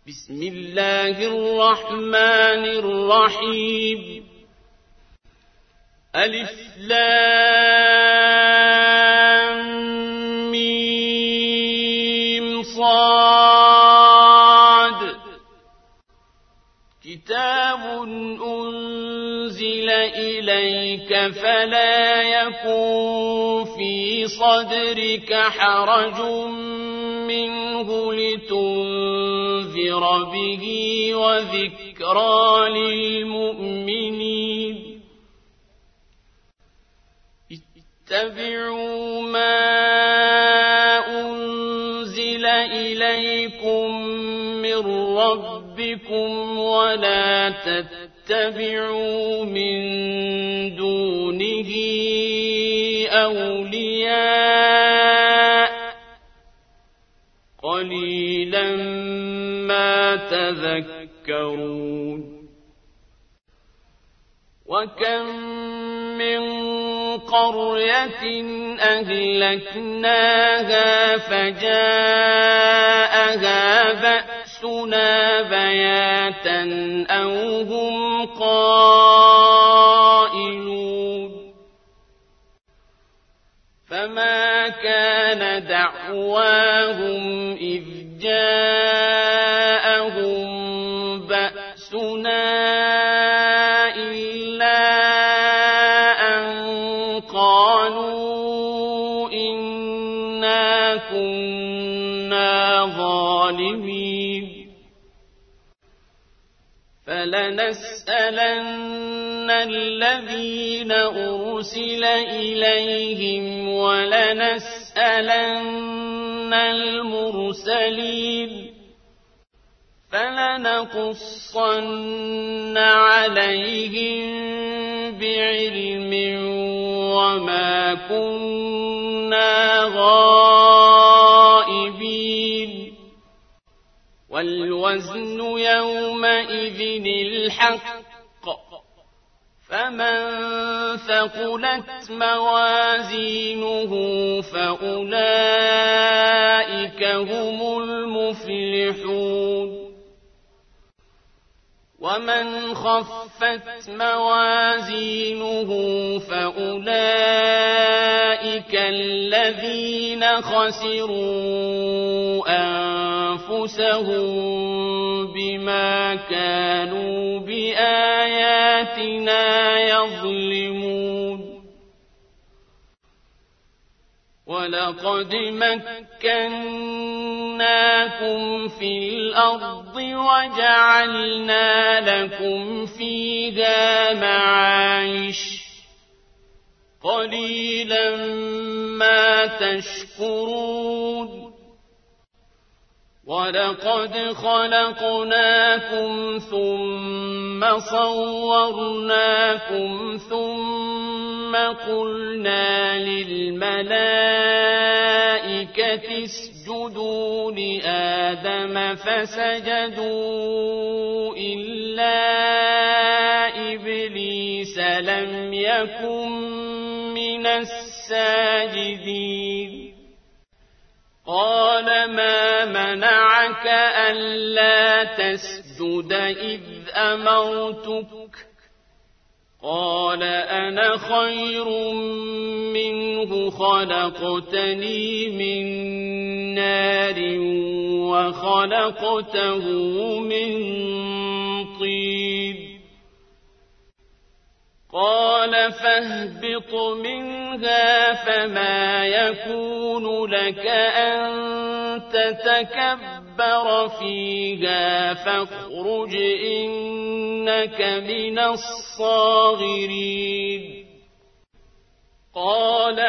بسم الله الرحمن الرحيم ألف لام ميم صاد كتاب أنزل إليك فلا يكن في صدرك حرج منه لتنذر به وذكرى للمؤمنين اتبعوا ما أنزل إليكم من ربكم ولا تتبعوا من دونه أولياء قليلا ما تذكرون وكم من قرية أهلكناها فجاءها بأسنا بياتا أو هم قائلون فما كان دعواهم إذ جاءهم بأسنا إلا أن قالوا إنا كنا ظالمين فلنسألن الذين أرسل إليهم ولنسألن المرسلين فلنقصن عليهم بعلم وما كنا غائبين والوزن يومئذ الحق فمن ثقلت موازينه فأولئك هم المفلحون ومن خفت موازينه فأولئك الذين خسروا أنفسهم بما كانوا بآياتنا يظلمون ولقد مكناكم في الأرض وجعلنا لكم فيها معايش قليلا ما تشكرون ولقد خلقناكم ثم صورناكم ثم قلنا للملائكة اسجدوا لآدم فسجدوا إلا إبليس لم يكن من الساجدين قال ما منعك ألا تسجد إذ أمرتك قال أنا خير منه خلقتني من نار وخلقته من طين قال فاهبط منها فما يكون لك أن تتكبر فيها فاخرج إنك من الصاغرين قال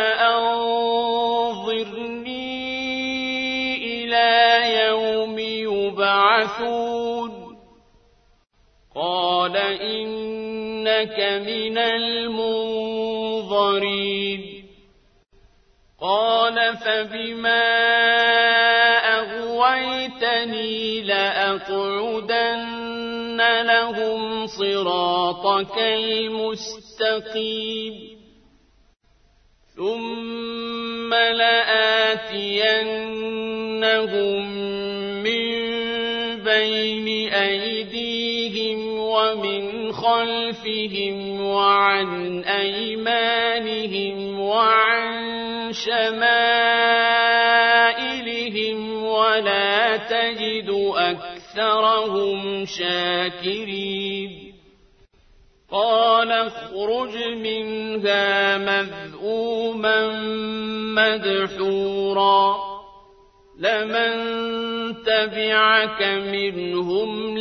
أنظرني إلى يوم يبعثون قال إنك من المنظرين قال فبما أغويتني لأقعدن لهم صراطك المستقيم ثم لآتينهم من بين أيديهم ومن خلفهم وعن أيمانهم وعن شمائلهم ولا تجد أكثرهم شاكرين قال اخرج منها مذءوما مدحورا لمن تبعك منهم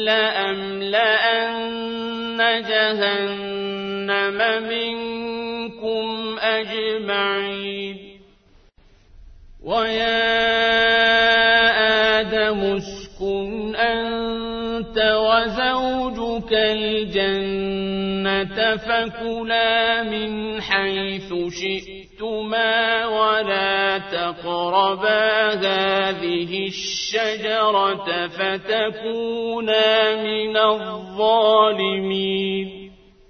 لأملأن جهنم منكم أجمعين ويا آدم اسكن أنت وزوجك الجنة فكلا من حيث شئتما ولا تقربا هذه الشجرة فتكونا من الظالمين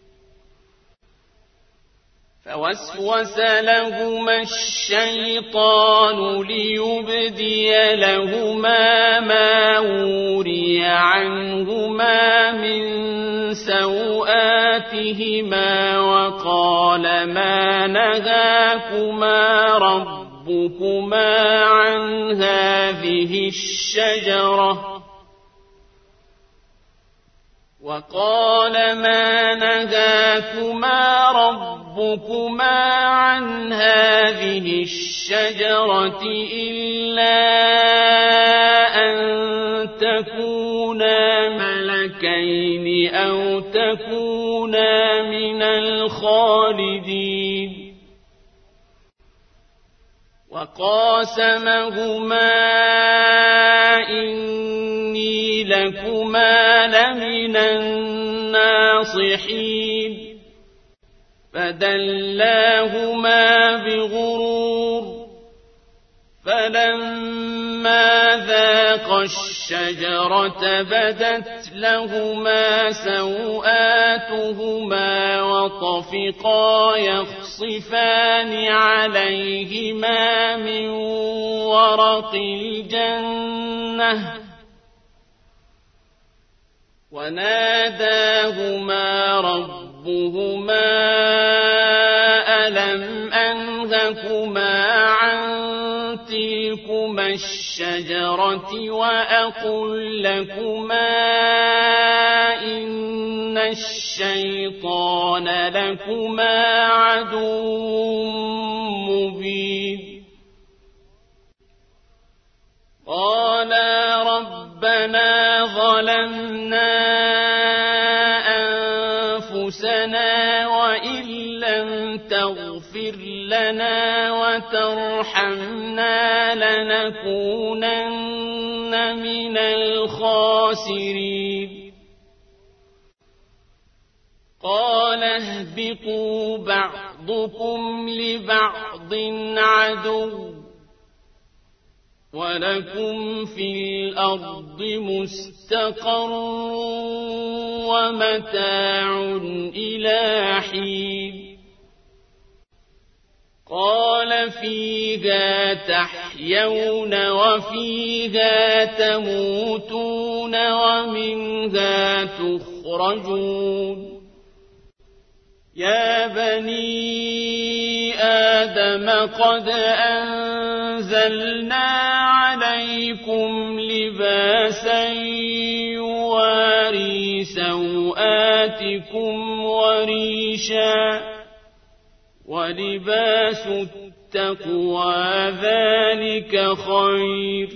فوسوس لهما الشيطان ليبدي لهما ما وري عنهما من سوآتهما وقال ما نهاكما ربكما عن هذه الشجرة إلا أن تكونا ملكين أو تكونا من الخالدين وقاسمهما إني لكما لمن الناصحين فدلاهما بغرور فلما ذاقا الشجرة بدت لهما سوآتهما وطفقا يخصفان عليهما من ورق الجنة وناداهما ربهما ألم أنهكما عن تلكما الشجرة وأقل لكما إن الشيطان لكما عدو مبين قالا ربنا ظلمنا أنفسنا وإن لم تغفر لنا وترحمنا لنكونن من الخاسرين قال اهبطوا بعضكم لبعض عدو ولكم في الأرض مستقر ومتاع إلى حين قال فيها تحيون وفيها تموتون ومنها تخرجون يا بني آدم قد أنزلنا عليكم لباسا يواري سوآتكم وريشا ولباس التقوى ذلك خير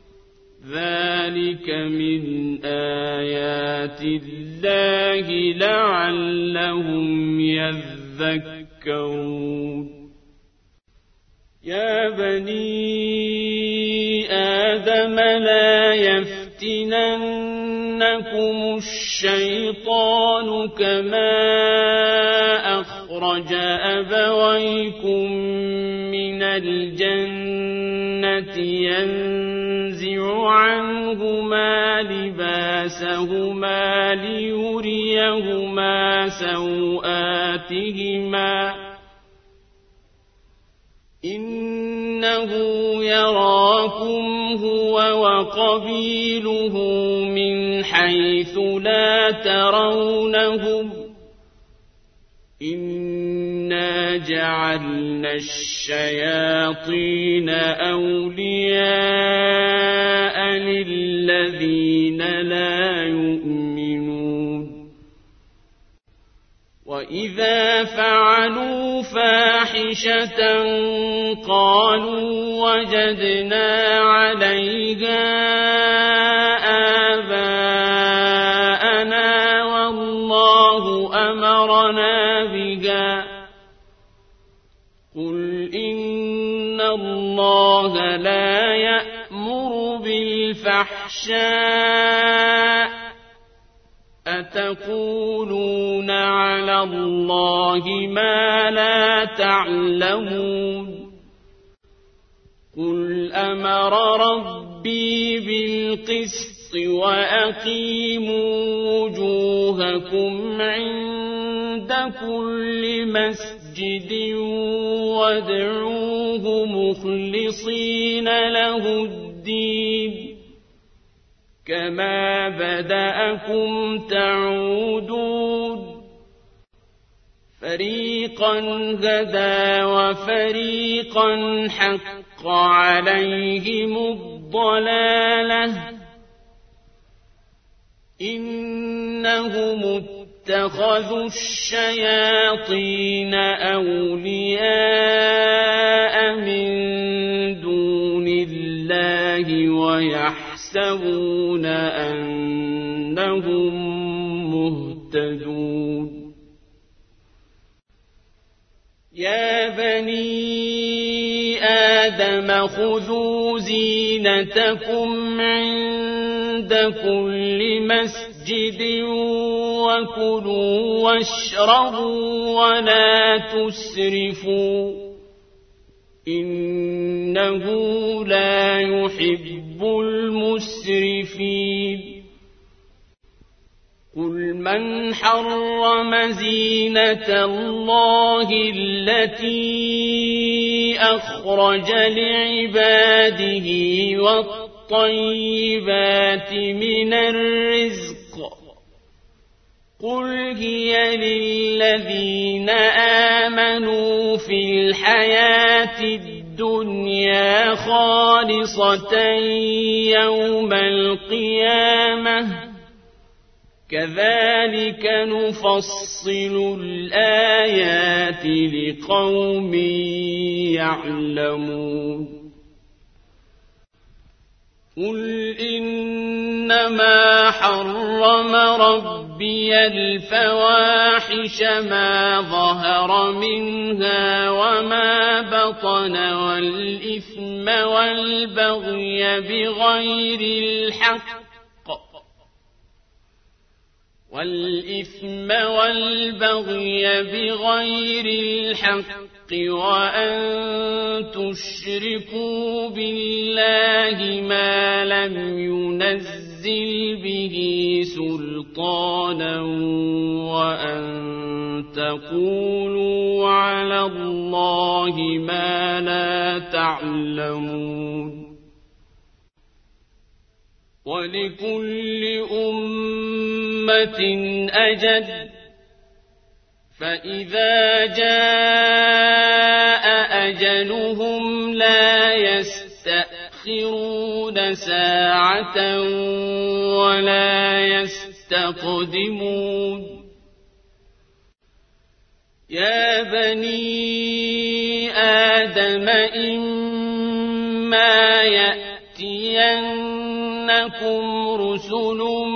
ذلك من آيات الله لعلهم يذكرون يا بني آدم لا يفتننكم الشيطان كما أخرج أبويكم من الجنة ينزع عنهما لباسهما ليريهما سوآتهما إنه إنه يراكم هو وقبيله من حيث لا ترونهم إنا جعلنا الشياطين أولياء للذين لا يؤمنون وإذا فعلوا فاحشة قالوا وجدنا عليها آباءنا والله أمرنا بها قل إن الله لا يأمر بالفحشاء أتقولون على الله ما لا تعلمون قل أمر ربي بالقسط وأقيموا وجوهكم عند كل مسجد وادعوه مخلصين له الدين كما بدأكم تعودون فريقا هدى وفريقا حق عليهم الضلالة إنهم اتخذوا الشياطين أولياء من دون الله ويحسبون أنهم مهتدون يا بني آدم خذوا زينتكم عند كل مسجد وكلوا واشربوا ولا تسرفوا إنه لا يحب المسرفين قل من حرم زينة الله التي أخرج لعباده والطيبات من الرزق قل هي للذين آمنوا في الحياة الدنيا خالصة يوم القيامة كذلك نفصل الآيات لقوم يعلمون قل إنما حرم ربي الفواحش ما ظهر منها وما بطن والإثم والبغي بغير الحق وأن تشركوا بالله ما لم ينزل به سلطانا وأن تقولوا على الله ما لا تعلمون ولكل أمة أجل فإذا جاء أجلهم لا يستأخرون ساعة ولا يستقدمون يا بني آدم إما يأتينكم رسل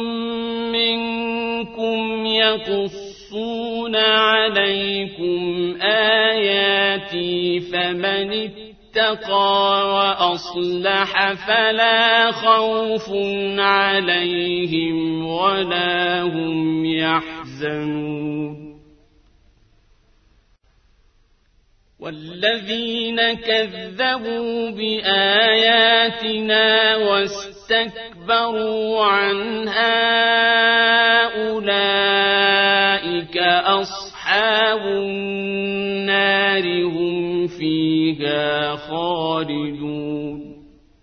منكم يقصون عليكم آياتي فمن اتقى وأصلح فلا خوف عليهم ولا هم يحزنون والذين كذبوا بآياتنا واستكبروا عنها أولئك أصحاب النار هم فيها فيها خالدون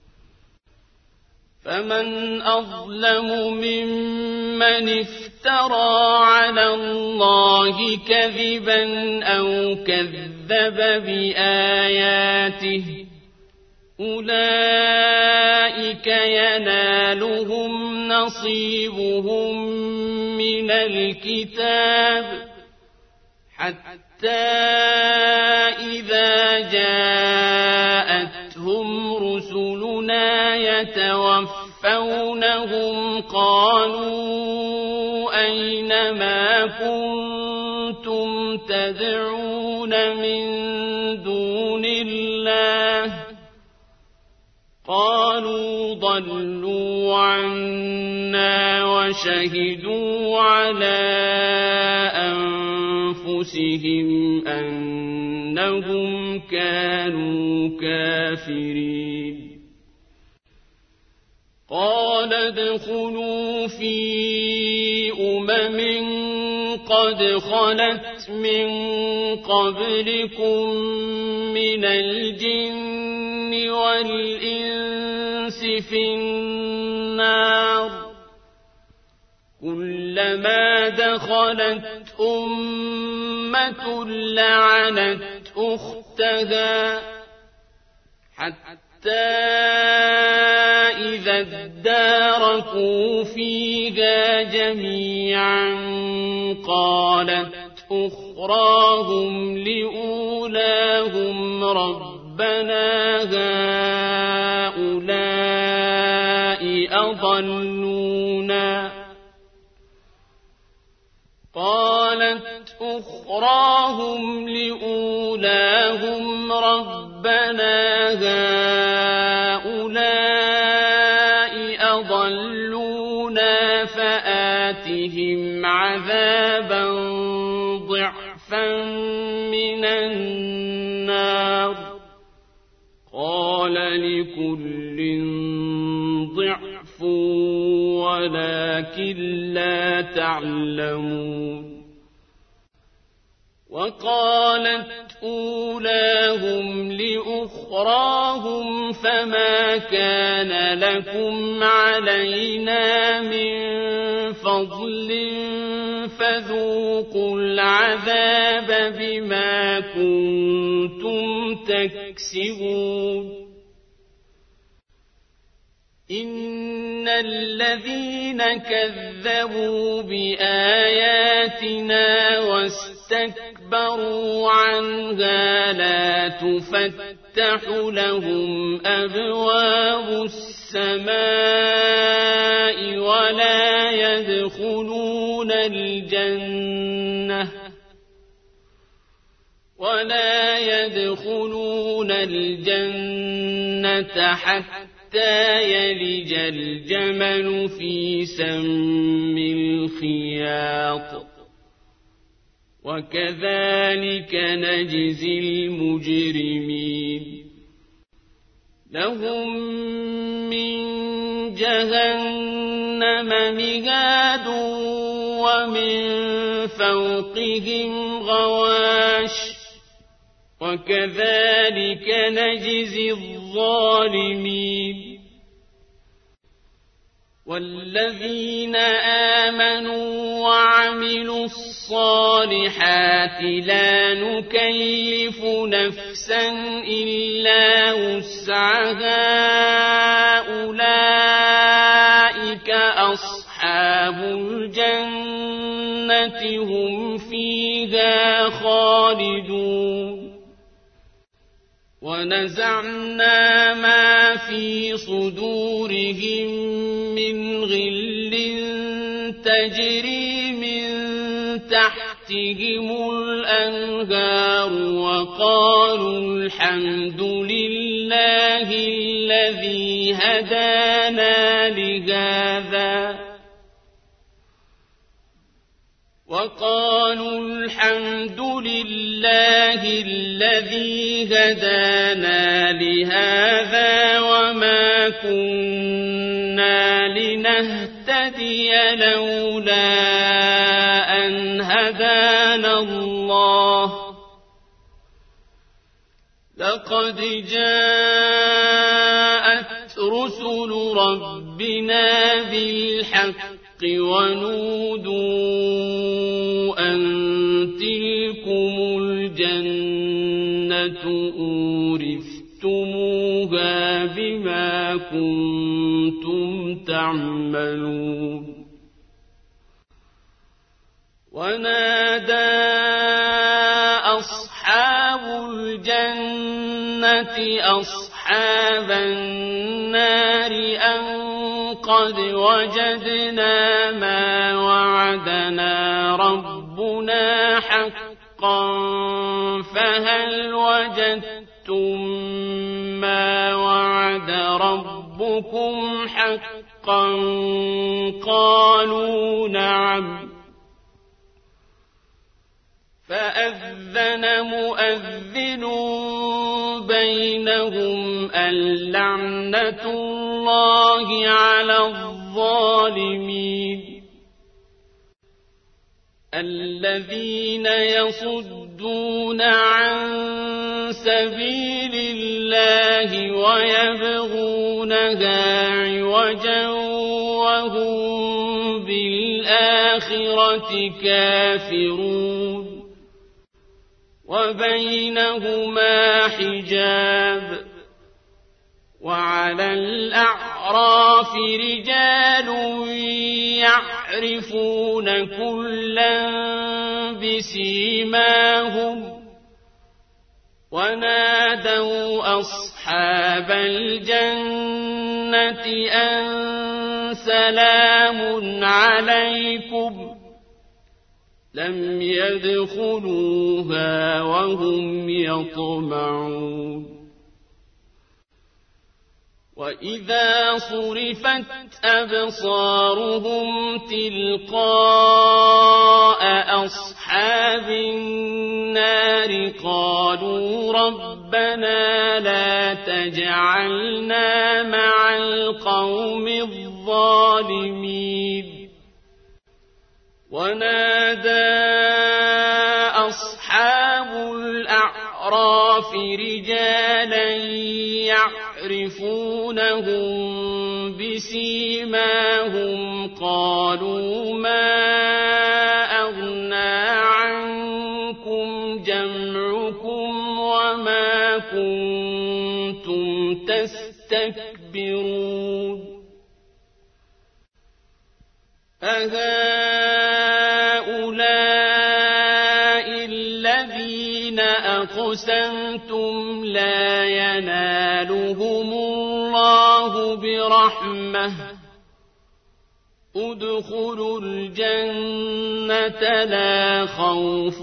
فمن أظلم ممن افترى على الله كذبا أو كذب بآياته أولئك ينالهم نصيبهم من الكتاب حتى إذا جاءتهم رسلنا يتوفونهم قالوا أين ما كنتم تدعون من دون الله قالوا ضلوا عنا وشهدوا على أنفسهم أنهم كانوا كافرين قال ادخلوا في قد خلت من قبلكم من الجن والإنس في النار كلما دخلت أمة لعنت أختها حتى إذا اداركوا فيها جميعا قالت أخراهم لأولاهم ربنا هؤلاء أضلونا فآتهم عذابا ضعفا من النار قال لكل ضعف ولكن لا تعلمون وقالت أولاهم لأخراهم فما كان لكم علينا من فضل فذوقوا العذاب بما كنتم تكسبون إن الذين كذبوا بآياتنا واستكبروا عنها لا تفتح لهم أبواب السماء ولا يدخلون الجنة حتى يلج الجمل في سم الخياط وكذلك نجزي المجرمين لهم من جهنم مهاد ومن فوقهم غواش وكذلك نجزي الظالمين والذين آمنوا وعملوا الصالحات لا نكلف نفسا إلا وسعها أولئك أصحاب الجنة هم فيها خالدون ونزعنا ما في صدورهم من غل تجري من تحتهم الأنهار وقالوا الحمد لله الذي هدانا لهذا وما كنا لنهتدي لولا أن هدانا الله لقد جاءت رسل ربنا بالحق ونودوا أن تلكم الجنة أورثتموها بما كنتم تعملون ونادى أصحاب الجنة أصحاب النار أن قد وجدنا ما وعدنا ربنا حقا فهل وجدتم ما وعد ربكم حقا قالوا نعم فأذن مؤذن بينهم اللعنة الله على الظالمين الذين يصدون عن سبيل الله ويبغونها عوجا وهم بالآخرة كافرون وبينهما حجاب وعلى الأعراف رجال يعرفون كلا بسيماهم ونادوا أصحاب الجنة أن سلام عليكم لم يدخلوها وهم يطمعون وإذا صرفت أبصارهم تلقاء أصحاب النار قالوا ربنا لا تجعلنا مع القوم الظالمين ونادى أصحاب الأعراف رجالا يعرفونهم بسيماهم قالوا ما أغنى عنكم جمعكم وما كنتم تستكبرون أهؤلاء الذين أقسمتم لا ينالهم الله برحمة ادخلوا الجنة لا خوف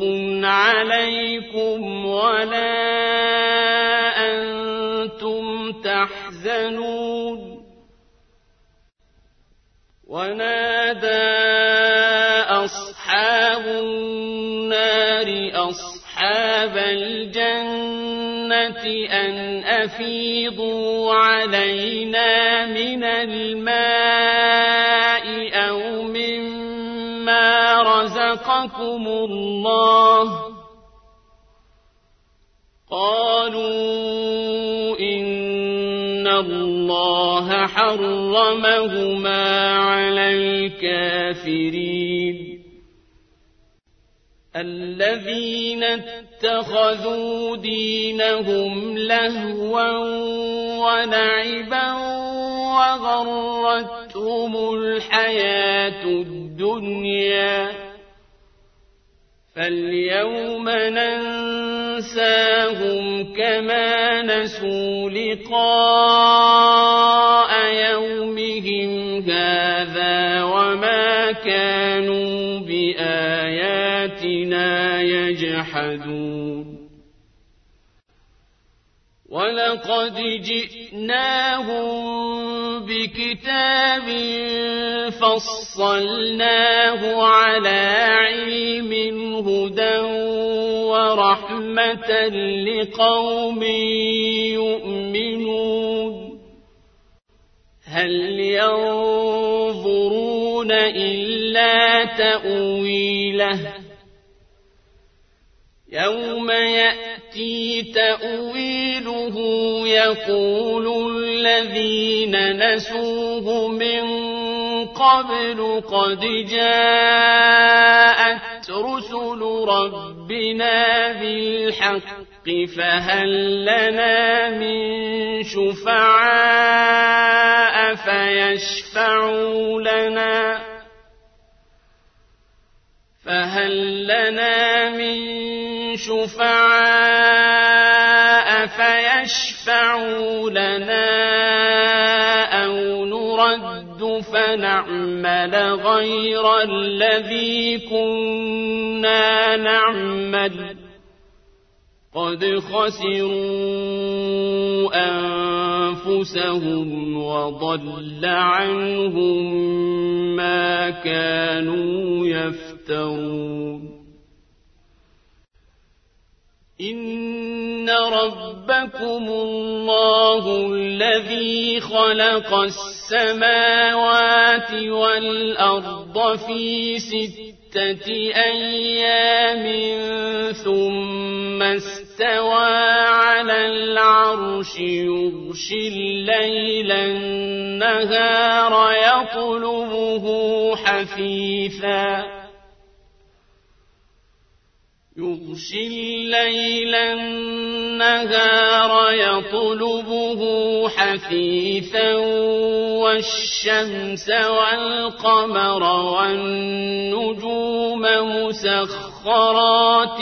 عليكم ولا أنتم تحزنون ونادى أصحاب النار أصحاب الجنة أن أفيضوا علينا من الماء أو مما رزقكم الله قالوا إن الله حرمهما على الكافرين الذين اتخذوا دينهم لهوا ولعبا وغرتهم الحياة الدنيا فاليوم ننساهم كما نسوا لقاء يومهم هذا وما كانوا بآياتنا يجحدون ولقد جئناهم بكتاب فصلناه على علم هدى ورحمة لقوم يؤمنون هل ينظرون إلا تأويله يوم يأتي يأتي تأويله يقول الذين نسوه من قبل قد جاءت رسل ربنا بالحق فهل لنا من شفعاء فيشفعوا لنا أو نرد فنعمل غير الذي كنا نعمل قد خسروا أنفسهم وضل عنهم ما كانوا يفترون إن ربكم الله الذي خلق السماوات والأرض في 6 أيام ثم استوى على العرش يغشي الليل النهار يطلبه حثيثا والشمس والقمر والنجوم مسخرات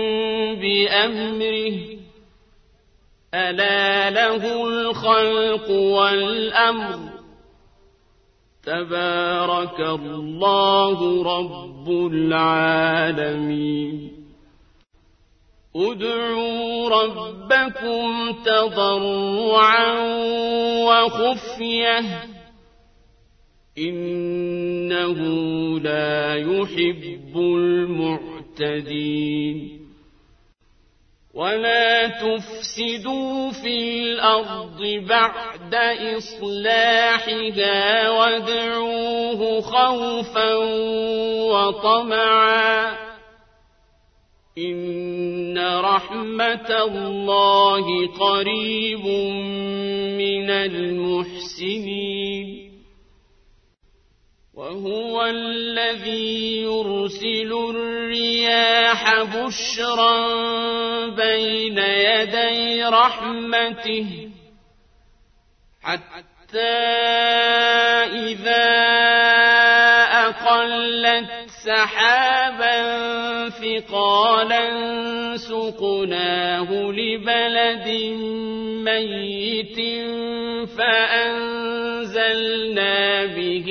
بأمره ألا له الخلق والأمر تبارك الله رب العالمين ادعوا ربكم تضرعا وخفية إنه لا يحب المعتدين ولا تفسدوا في الأرض بعد إصلاحها وادعوه خوفا وطمعا إن رحمة الله قريب من المحسنين وهو الذي يرسل الرياح بشرا بين يدي رحمته حتى إذا أقلت سحابا ثقالا سقناه لبلد ميت فأنزلنا به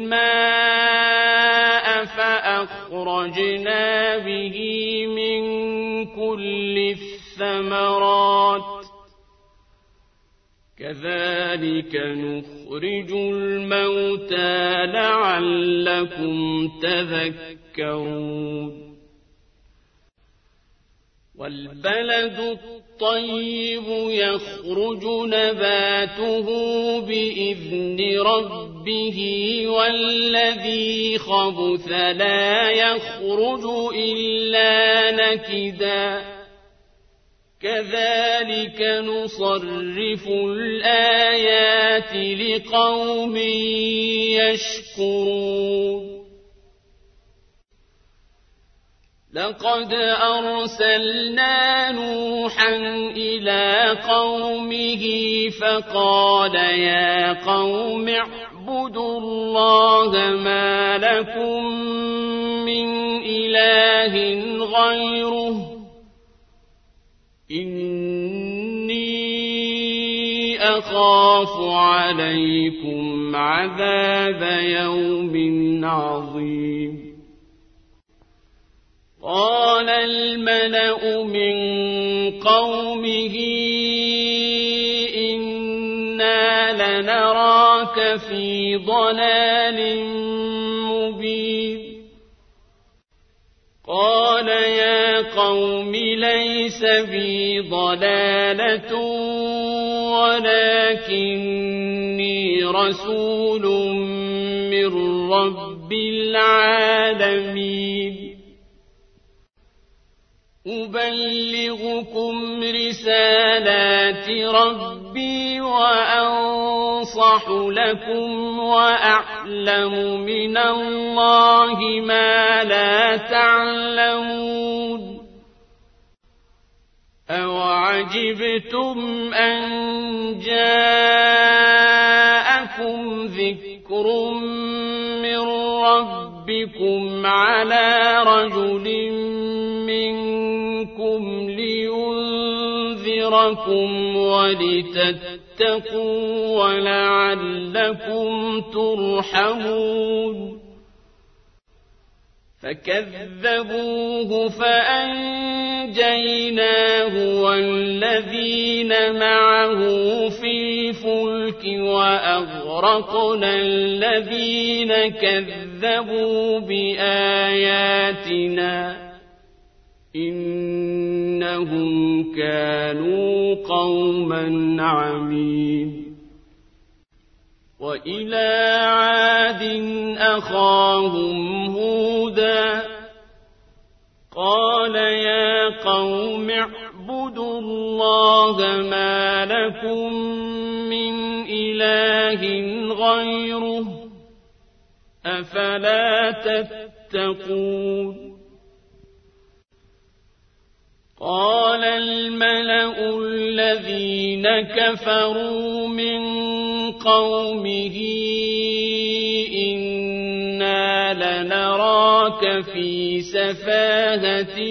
الماء فأخرجنا به من كل الثمرات كذلك نخرج الموتى لعلكم تذكرون والبلد الطيب يخرج نباته بإذن ربه والذي خبث لا يخرج إلا نكدا كذلك نصرف الآيات لقوم يشكرون لقد أرسلنا نوحا إلى قومه فقال يا قوم اعبدوا الله ما لكم من إله غيره إني أخاف عليكم عذاب يوم عظيم قال الملأ من قومه إنا لنراك في ضلال مبين قال يا قوم ليس بي ضلالة ولكني رسول من رب العالمين أبلغكم رسالات ربي وأنصح لكم وأعلم من الله ما لا تعلمون أوعجبتم أن جاءكم ذكر من ربكم على رجل منكم لينذركم ولتتقوا ولعلكم ترحمون فكذبوه فأنجيناه والذين معه في الفلك وأغرقنا الذين كذبوا بآياتنا إنهم كانوا قوما عمين وإلى عاد أخاهم هودا قال يا قوم اعبدوا الله ما لكم من إله غيره أفلا تتقون قال الملأ الذين كفروا من قومه إنا لنراك في سفاهة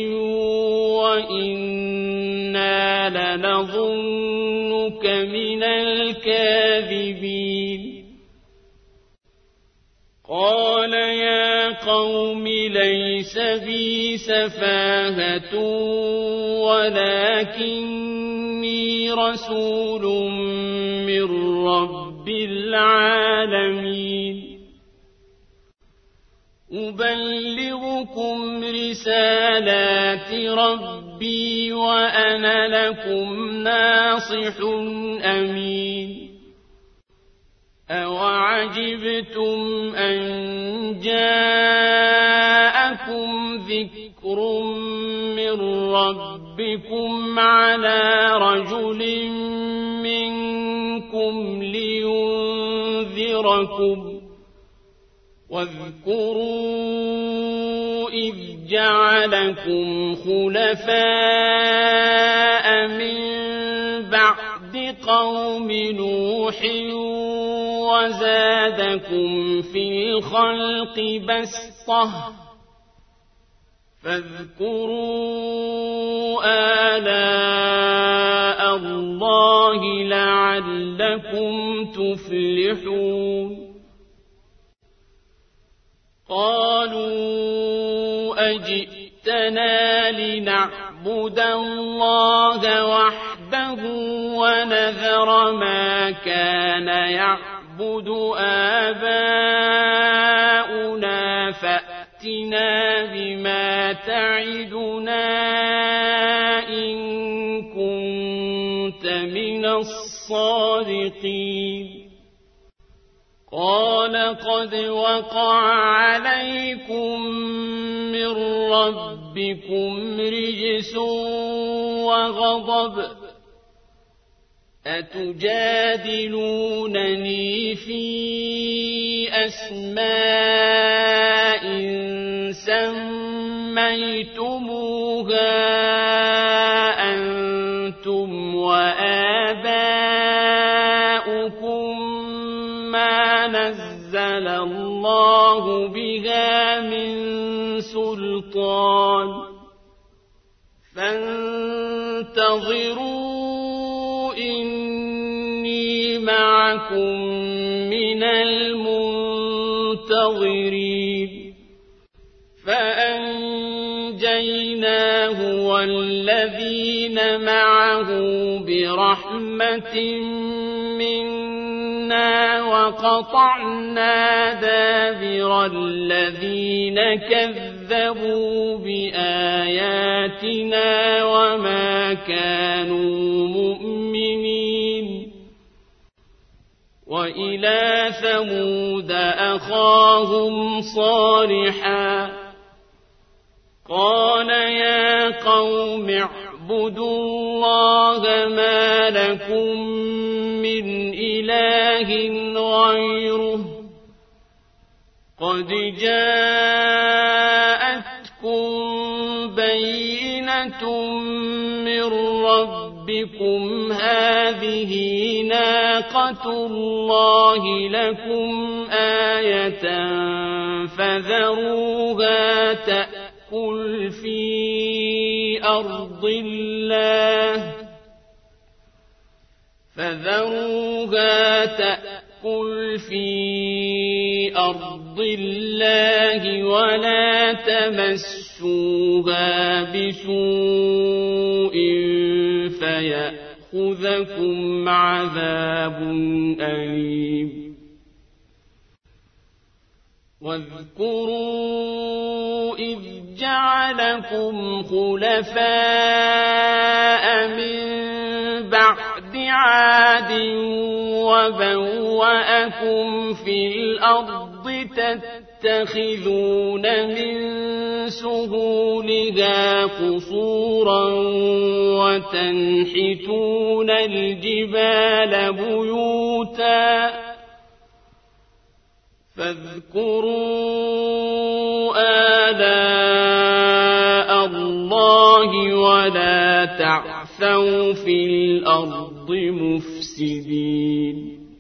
وإنا لنظنك من الكاذبين قال يا قوم ليس بي سفاهة ولكني رسول من رب العالمين أبلغكم رسالات ربي وأنا لكم ناصح أمين أوعجبتم أن جاءكم ذكر من ربكم على رجل منكم لينذركم واذكروا إذ جعلكم خلفاء من بعد قوم نوح وزادكم في الخلق بسطة فاذكروا آلاء الله لعلكم تفلحون قالوا أجئتنا لنعبد الله وحده ونذر ما كان يعبد آباؤنا فأتنا بما تعدنا إن كنت من الصادقين قال قد وقع عليكم من ربكم رجس وغضب أتجادلونني في أسماء سميتموها أنتم وآباؤكم ما نزل الله بها من سلطان فانتظروا إني معكم من المنتظرين فأنجيناه والذين معه برحمة منا وقطعنا دابر الذين كذبوا بآياتنا وما كانوا مؤمنين وإلى ثمود أخاهم صالحا قال يا قوم اعبدوا الله ما لكم من إله غيره قد جاءتكم بينة من ربكم هذه ناقة الله لكم آية فذروها تأكل في أرض الله ولا تمسوها بسوء فيأخذكم عذاب أليم واذكروا إذ جعلكم خلفاء من بعد عاد وبوأكم في الأرض تتخذون من سهولها قصورا وتنحتون الجبال بيوتا فاذكروا آلاء الله ولا تعثوا في الأرض مفسدين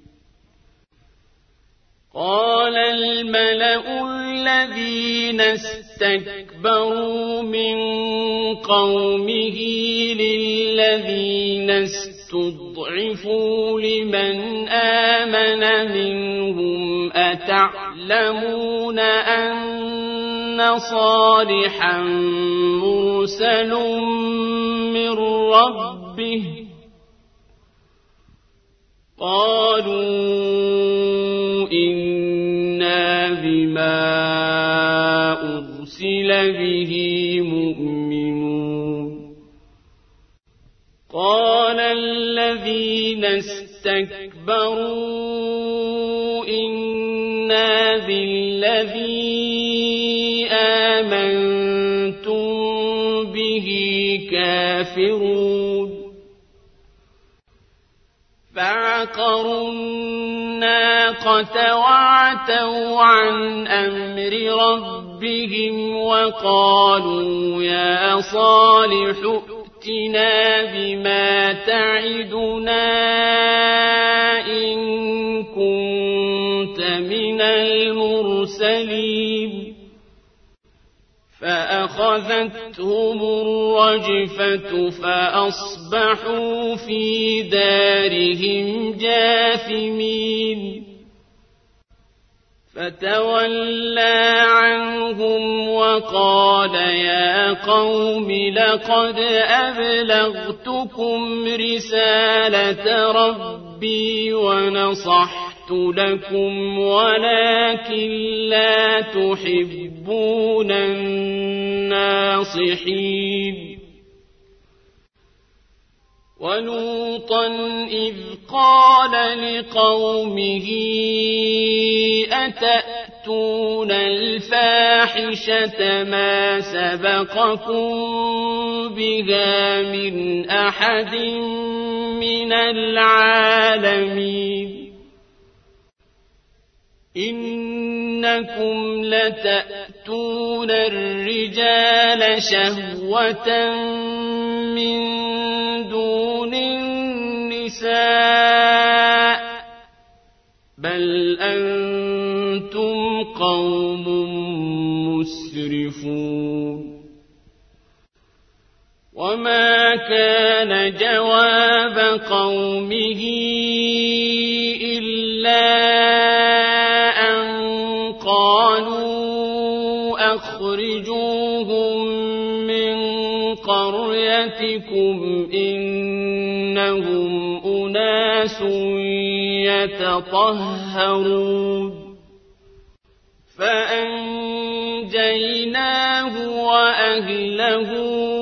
قال الملأ الذين استكبروا من قومه للذين استضعفوا لمن آمن منهم أتعلمون أن صالحا مرسل من ربه قالوا إنا بما أرسل به مؤمنون قال الذين استكبروا إنا بالذي آمنتم به كافرون فعقروا الناقة وعتوا عن أمر ربهم وقالوا يا صالح ائتنا بما تعدنا إن كنت من المرسلين فأخذتهم الرجفة فأصبحوا في دارهم جاثمين فتولى عنهم وقال يا قوم لقد أبلغتكم رسالة ربي ونصحت لكم ولكن لا تحبون الناصحين ولوطا إذ قال لقومه أتأتون الفاحشة ما سبقكم بها من أحد من العالمين إنكم لتأتون الرجال شهوة من دون النساء بل أنتم قوم مسرفون وما كان جواب قومه إلا أخرجوهم من قريتكم إنهم أناس يتطهرون فأنجيناه وأهله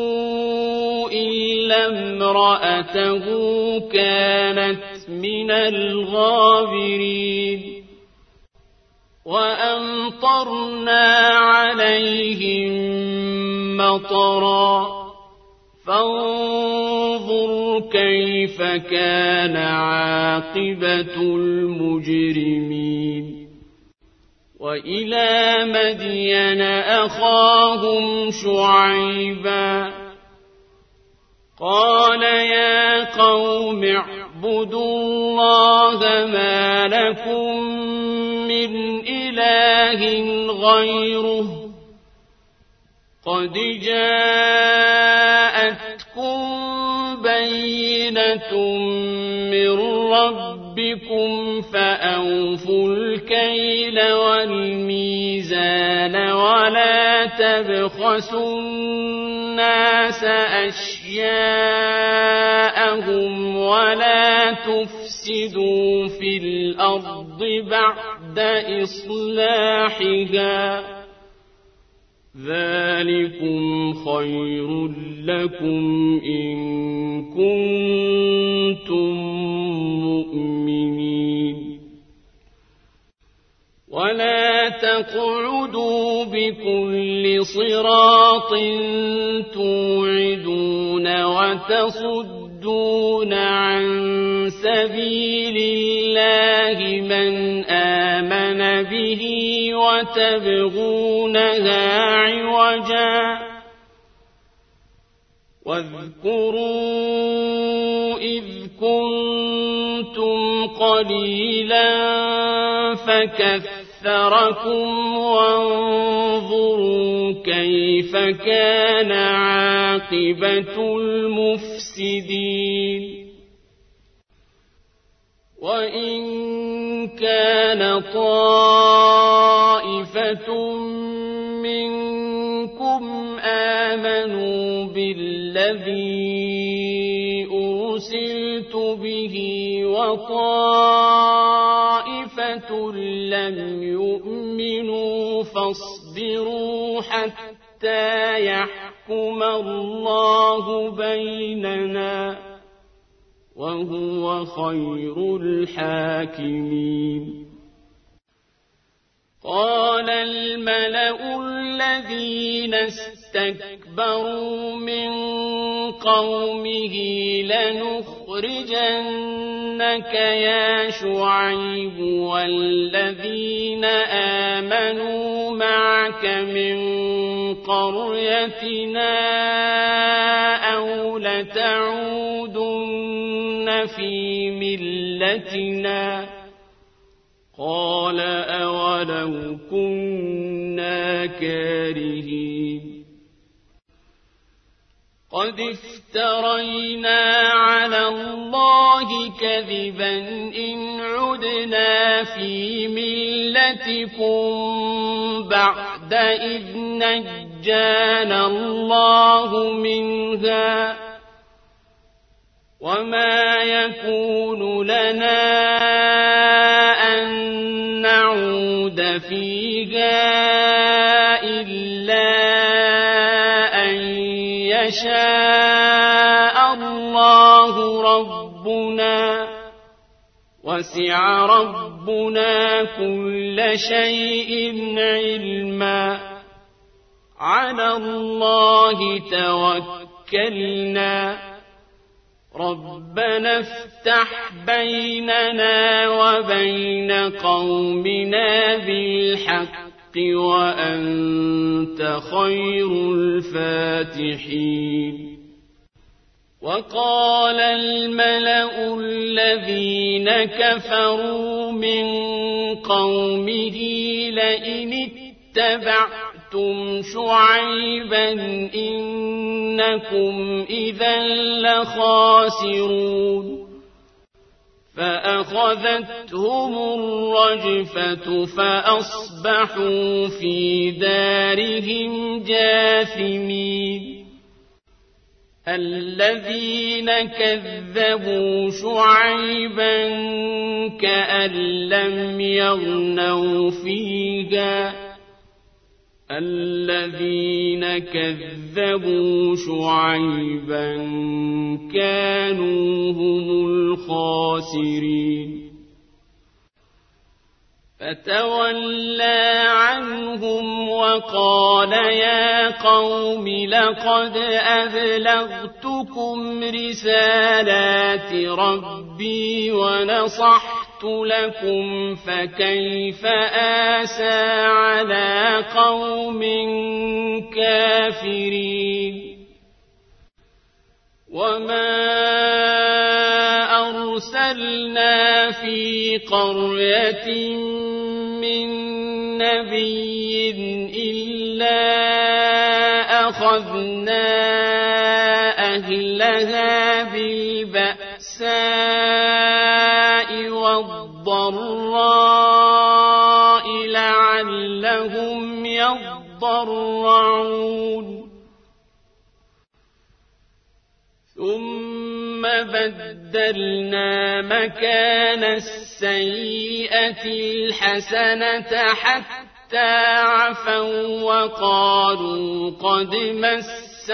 إلا امرأته كانت من الغابرين وأمطرنا عليهم مطرا فانظر كيف كان عاقبة المجرمين وإلى مدين أخاهم شعيبا قال يا قوم اعبدوا الله ما لكم من إله غيره قد جاءتكم بينة من ربكم فأوفوا الكيل والميزان ولا تبخسوا الناس أشياءهم ولا تفسدوا في الأرض بعد إصلاحها ذلكم خير لكم إن كنتم مؤمنين ولا تقعدوا بكل صراط توعدون وتصدون عن سبيل الله من آمن به وتبغونها عوجا واذكروا إذ كنتم قليلا فكثركم وانظروا كيف كان عاقبة المفسدين وإن كان طائفة منكم آمنوا بالذي أرسلت به وطائفة لم يؤمنوا فاصبروا حتى يحكم الله بيننا وهو خير الحاكمين قال الملأ الذين استكبروا من قومه لنخرجنك يا شعيب والذين آمنوا معك من قريتنا أو لتعودن في ملتنا قال أولو كنا كارهين قد افترينا على الله كذبا إن عدنا في ملتكم بعد إذ نجانا الله منها وما يكون لنا أن نعود فيها إلا أن يشاء الله ربنا وسع ربنا كل شيء علما على الله توكلنا ربنا افتح بيننا وبين قومنا بالحق وأنت خير الفاتحين وقال الملأ الذين كفروا من قومه لئن اتبعتم شعيبا إنكم إذا لخاسرون فأخذتهم الرجفة فأصبحوا في دارهم جاثمين الذين كذبوا شعيبا كأن لم يغنوا فيها الذين كذبوا شعيبا كانوا هم الخاسرين فتولى عنهم وقال يا قوم لقد أبلغتكم رسالات ربي ونصحت لكم فكيف آسى على قوم كافرين وما أرسلنا في قرية من نبي إلا أخذنا أهلها بالبأساء والضراء لعلهم يضرعون ثم بدلنا مكان السيئة الحسنة حتى عفوا وقالوا قد مس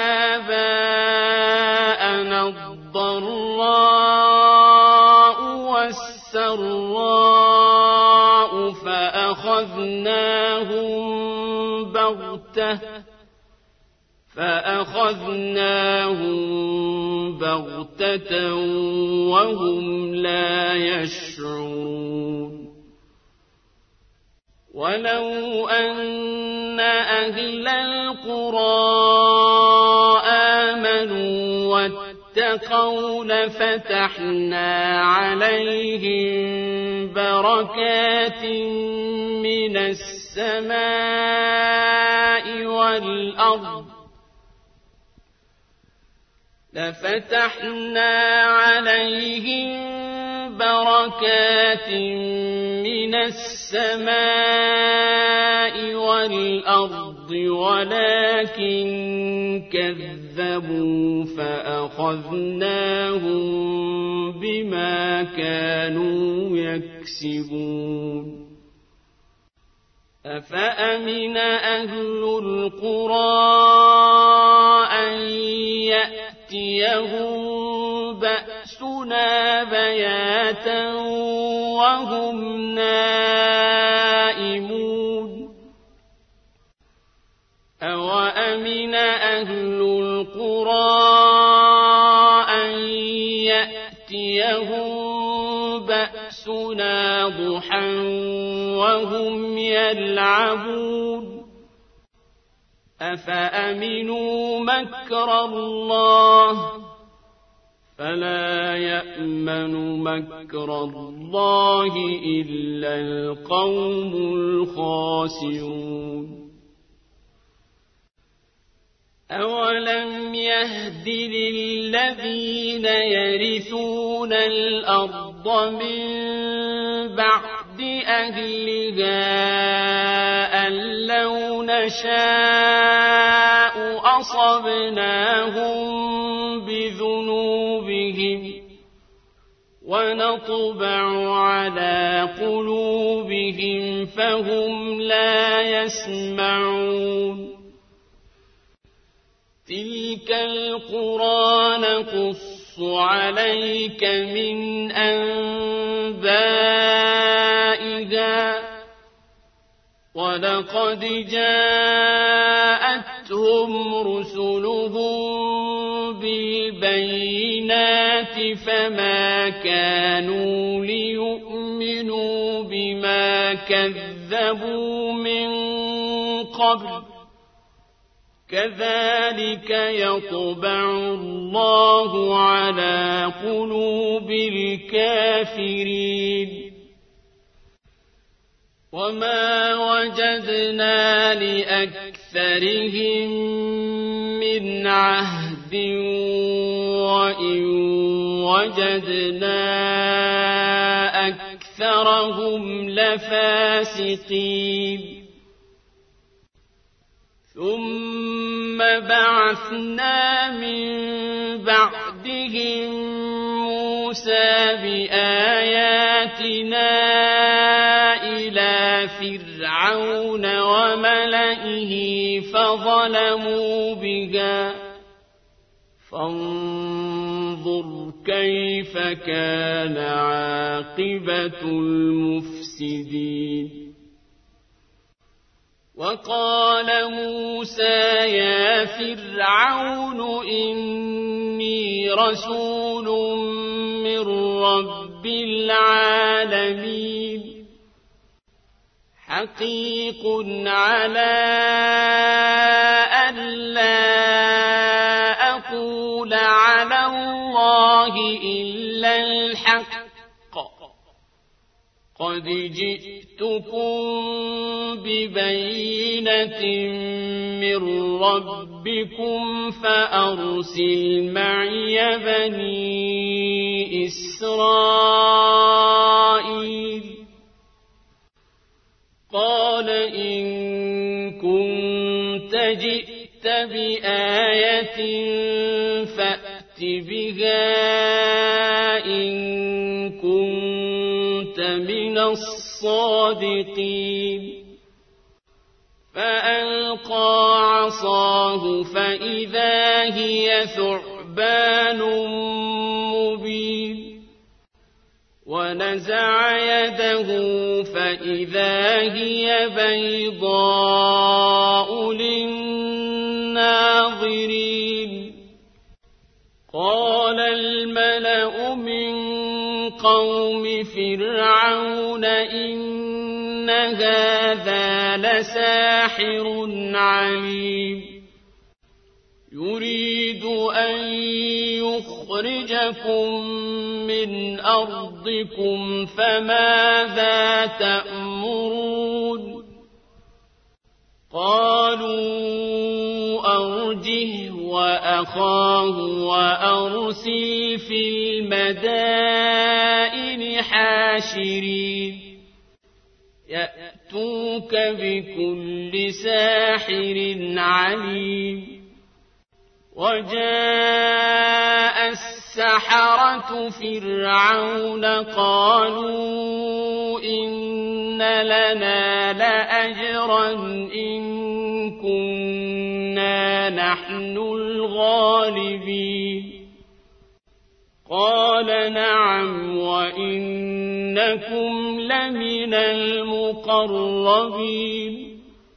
آباءنا الضراء والسراء فأخذناهم بغتة وهم لا يشعرون ولو أن أهل القرى آمنوا واتقوا لفتحنا عليهم بركات من السماء والأرض ولكن كذبوا فأخذناهم بما كانوا يكسبون أفأمن أهل القرى أن يأتيهم بأسنا بياتا وهم نائمون أوأمن أهل القرى أن يأتيهم بأسنا ضحى وهم يلعبون أفأمنوا مكر الله فلا يأمن مكر الله إلا القوم الخاسرون أولم يهد للذين يرثون الأرض من بعد أهلها أن لو نشاء أصبناهم بذنوبهم ونطبع على قلوبهم فهم لا يسمعون تلك القرى نقص عليك من أنبائها ولقد جاءتهم رسلهم بالبينات فما كانوا ليؤمنوا بما كذبوا من قبل كذلك يطبع الله على قلوب الكافرين وما وجدنا لأكثرهم من عهد وإن وجدنا أكثرهم لفاسقين ثم بعثنا من بعدهم موسى بآياتنا إلى فرعون فانظر كيف كان عاقبة المفسدين وقال موسى يا فرعون إني رسول من رب العالمين حقيق على ألا أقول على الله إلا الحق قد جئتكم ببينة من ربكم فأرسل معي بني إسرائيل قال إن كنت جئت بآية فأت بها إن كنت من الصادقين فألقى عصاه فإذا هي ثعبان مبين ونزع يده فإذا هي بيضاء للناظرين قال الملأ من قوم فرعون إن هذا لساحر عليم يريد أن يخرجكم من أرضكم فماذا تأمرون قالوا أرجه وأخاه وأرسل في المدائن حاشرين يأتوك بكل ساحر عليم وجاء السحرة فرعون قالوا إن لنا لأجرا إن كنا نحن الغالبين قال نعم وإنكم لمن المقربين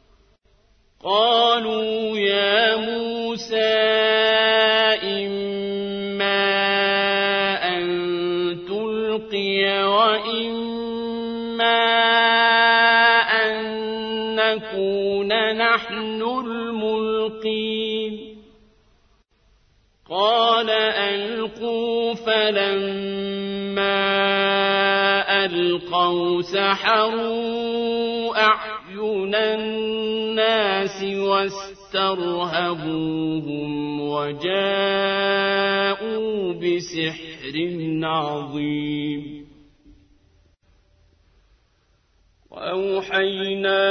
قالوا يا موسى إما أن تلقي وإما أن نكون نحن الملقين قال ألقوا فلما ألقوا سحروا أعين الناس واسترهبوهم وجاءوا بسحر عظيم وأوحينا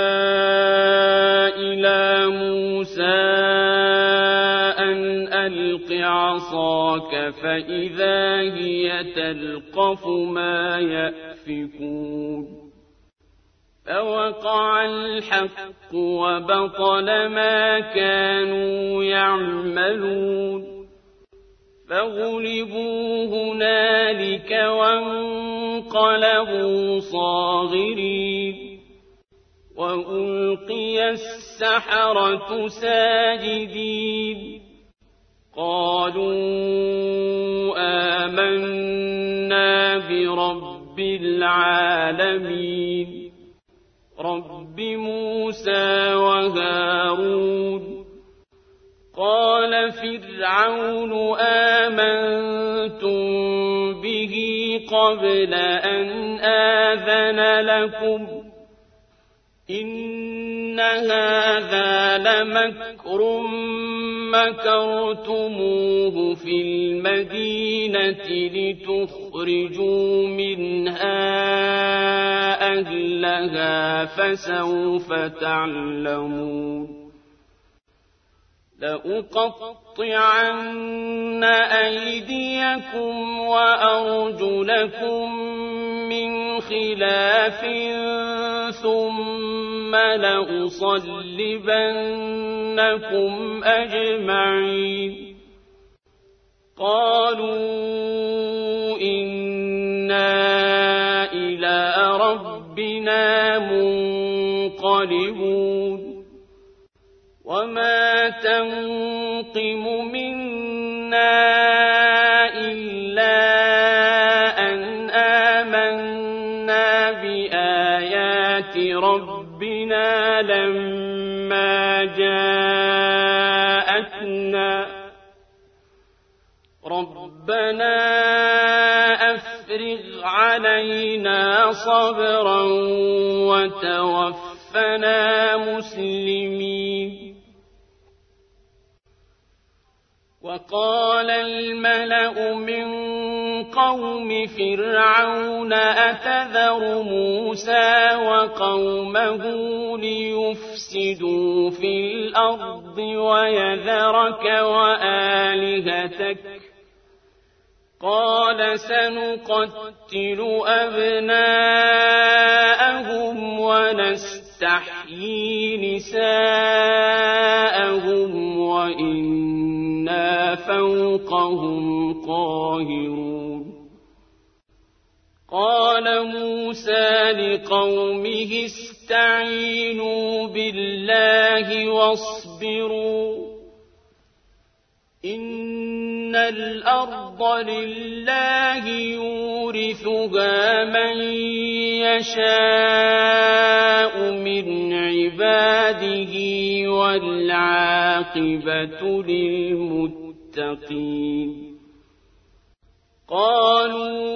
إلى موسى أن ألق عصاك فإذا هي تلقف ما يأفكون فوقع الحق وبطل ما كانوا يعملون فغلبوا هنالك وانقلبوا صاغرين وألقي السحرة ساجدين قالوا آمنا برب العالمين رب موسى وهارون قال فرعون آمنتم به قبل أن آذن لكم إن هذا لمكر مكرتموه في المدينة لتخرجوا منها أهلها فسوف تعلمون لأقطعن أيديكم وأرجلكم من خلاف ثم لأصلبنكم أجمعين قالوا إنا إلى ربنا منقلبون وما تنقم منا إلا أن آمنا بآيات ربنا لما جاءتنا ربنا أفرغ علينا صبرا وتوفنا مسلمين وقال الملأ من قوم فرعون أتذر موسى وقومه ليفسدوا في الأرض ويذرك وآلهتك قال سنقتل أبناءهم ونستحيي نساءهم وإنا فوقهم قاهرون قال موسى لقومه استعينوا بالله واصبروا إن الأرض لله يورثها من يشاء من عباده والعاقبة للمتقين قالوا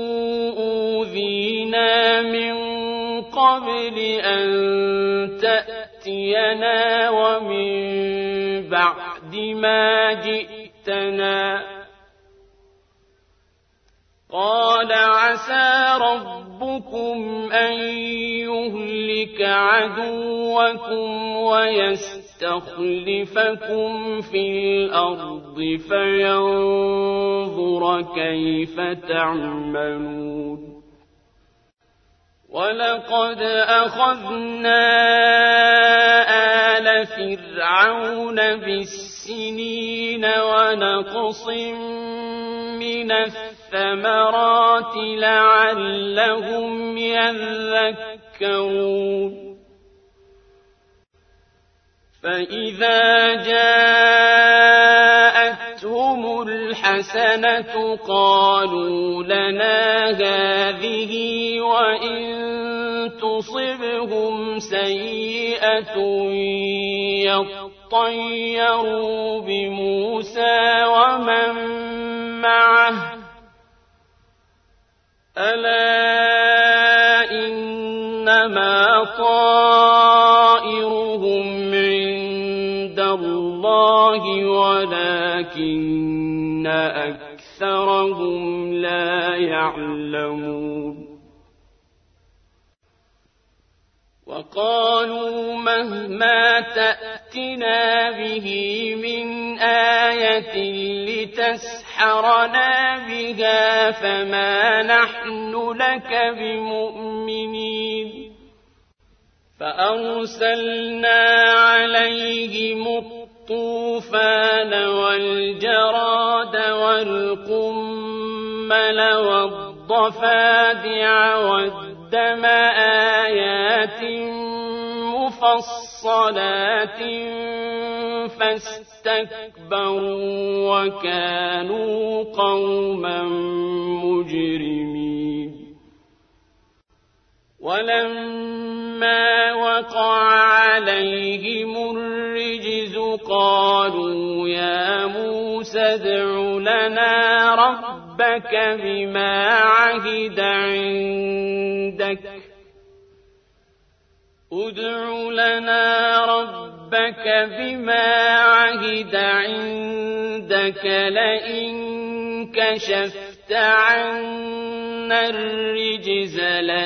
أوذينا من قبل أن تأتينا ومن بعد ما جئتنا قال عسى ربكم أن يهلك عدوكم ويستخلفكم في الأرض فينظر كيف تعملون ولقد أخذنا آل فرعون بالسنين ونقص من الثمرات لعلهم يذكرون فإذا جاءتهم الحسنة قالوا لنا هذه وإن تصبهم سيئة يطيروا بموسى ومن معه ألا إنما طائرهم عند الله ولكن أكثرهم لا يعلمون وقالوا مهما تأتنا به من آية لتسحرنا بها فما نحن لك بمؤمنين فأرسلنا عليهم الطوفان والجراد والقمل والضفادع والدم آيات مفصلات فاستكبروا وكانوا قوما مجرمين ولما وقع عليهم الرجز قالوا يا موسى ادع لنا ربك بما عهد عندك ادع لنا ربك بما عهد عندك لئن كشفت عنا الرجز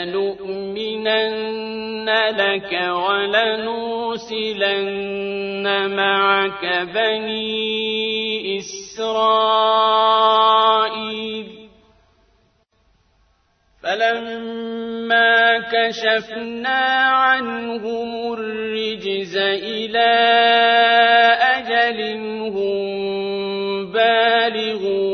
لنؤمنن لك ولنرسلن معك بني إسرائيل فلما كشفنا عنهم الرجز إلى أجل هم بالغون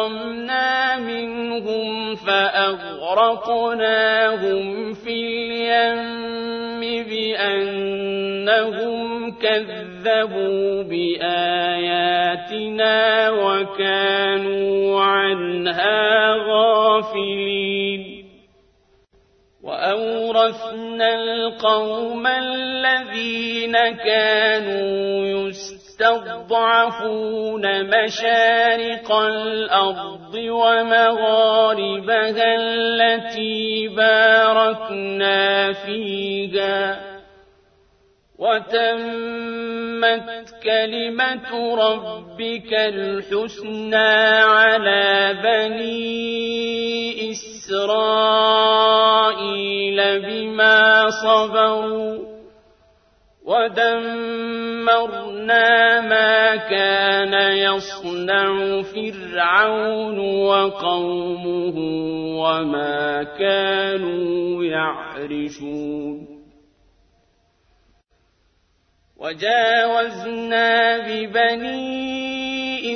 فانتقمنا منهم فأغرقناهم في اليم بأنهم كذبوا بآياتنا وكانوا عنها غافلين وأورثنا القوم الذين كانوا يستضعفون مشارق الأرض ومغاربها التي باركنا فيها وتمت كلمة ربك الحسنى على بني إسرائيل بما صبروا ودمرنا ما كان يصنع فرعون وقومه وما كانوا يعرشون وجاوزنا ببني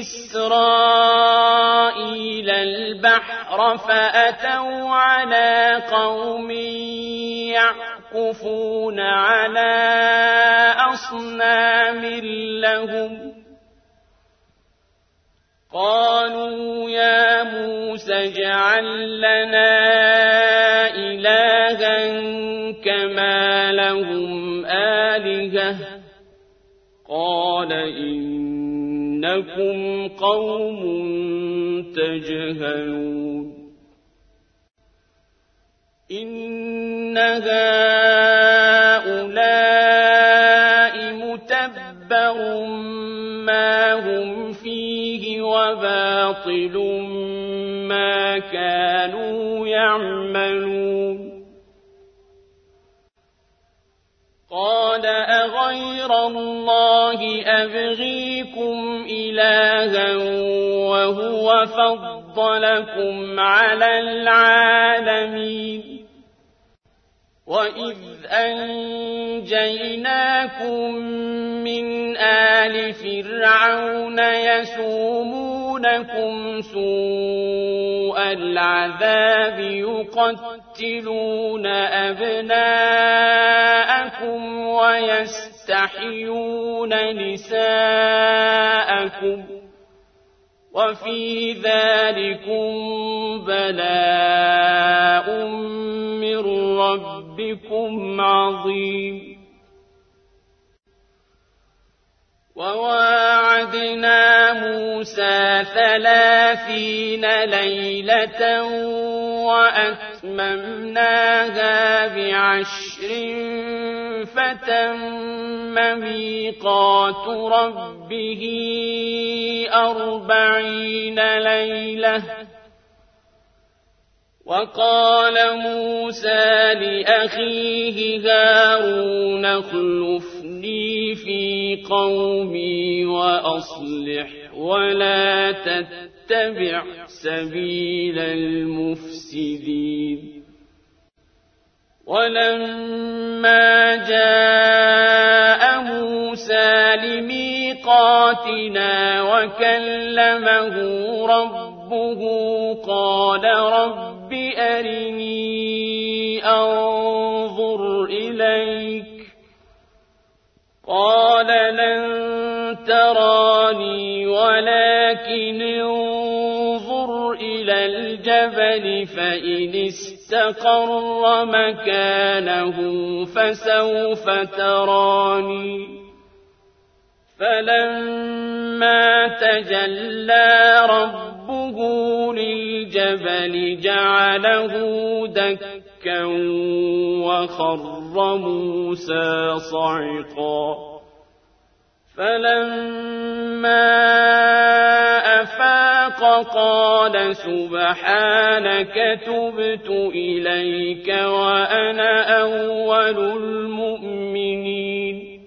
إسرائيل البحر فأتوا على قوم يعكفون على أصنام لهم قالوا يا موسى اجعل لنا إلها كما لهم آلهة قال إنكم قوم تجهلون إن هؤلاء متبر ما هم فيه وباطل ما كانوا يعملون قال أغير الله أبغيكم إلها وهو فضلكم على العالمين وإذ أنجيناكم من آل فرعون يسومونكم سوء العذاب يقتلون أبناءكم ويستحيون نساءكم وفي ذلكم بلاء من ربكم عظيم وواعدنا موسى 30 ليلة وأتممناها ب10 فتم ميقات ربه 40 ليلة وقال موسى لأخيه هارون اخلفني في قومي وأصلح ولا تتبع سبيل المفسدين ولما جاء موسى لميقاتنا وكلمه ربه قال رب أرني أنظر إليك قال لن تراني ولكن انظر إلى الجبل فإن استقر مكانه فسوف تراني فلما تجلى ربه للجبل جعله دكا وخر موسى صعقا فلما أفاق قال سبحانك تبت إليك وأنا أول المؤمنين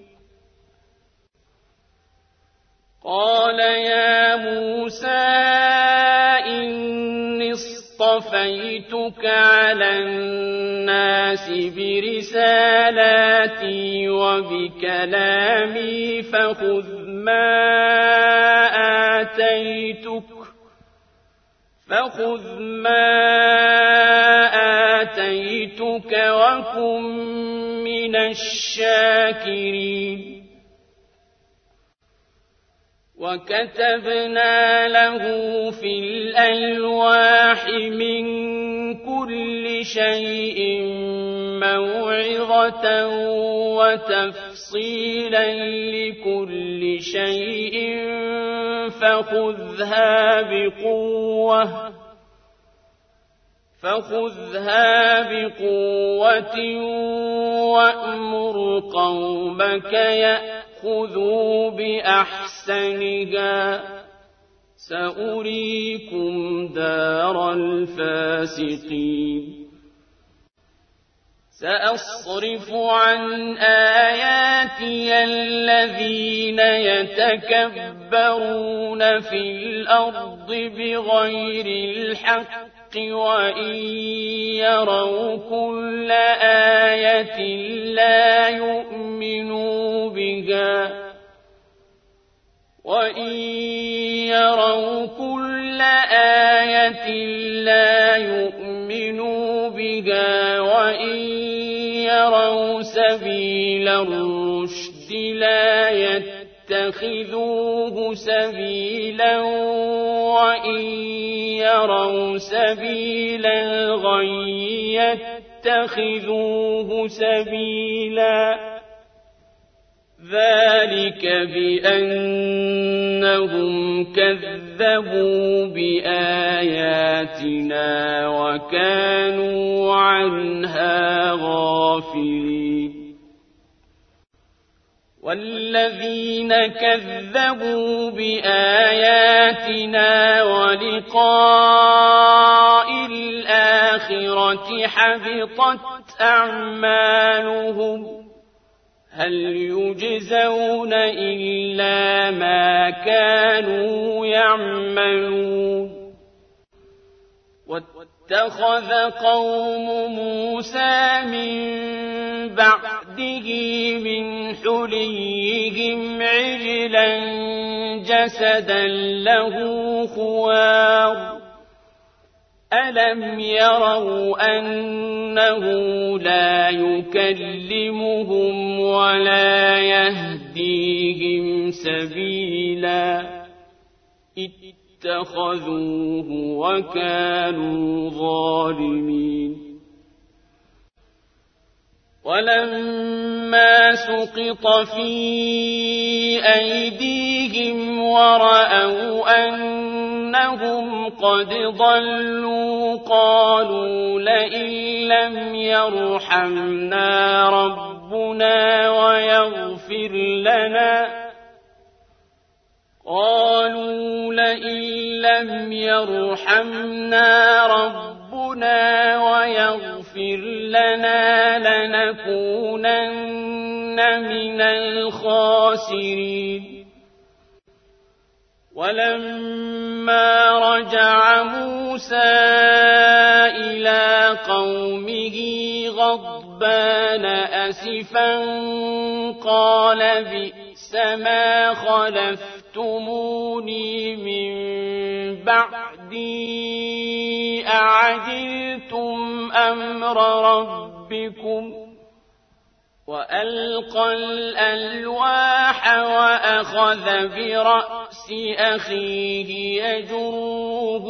قال يا موسى إني اصطفيتك على الناس برسالاتي وبكلامي فخذ ما آتيتك وكن من الشاكرين وكتبنا له في الألواح من كل شيء موعظة وتفصيلا لكل شيء فخذها بقوة وأمر قومك يأخذوا بأحسنها سأريكم دار الفاسقين سأصرف عن آياتي الذين يتكبرون في الأرض بغير الحق وإن يروا كل آية لا يؤمنوا بها وإن يروا سبيل الرشد لا يتخذوه سبيلا وإن يروا سبيل الغي يتخذوه سبيلا ذلك بأنهم كذبوا بآياتنا وكانوا عنها غافلين والذين كذبوا بآياتنا ولقاء الآخرة حبطت أعمالهم هل يجزون إلا ما كانوا يعملون واتخذ قوم موسى من بعده من حليهم عجلا جسدا له خوار ألم يروا أنه لا يكلمهم ولا يهديهم سبيلا اتخذوه وكانوا ظالمين ولما سقط في أيديهم ورأوا أنهم قد ضلوا قالوا لئن لم يرحمنا ربنا ويغفر لنا لنكونن من الخاسرين ولما رجع موسى إلى قومه غضبان أسفا قال بئس ما خلفتموني من بعدي أعجلتم أمر ربكم وألقى الألواح وأخذ برأس أخيه يجره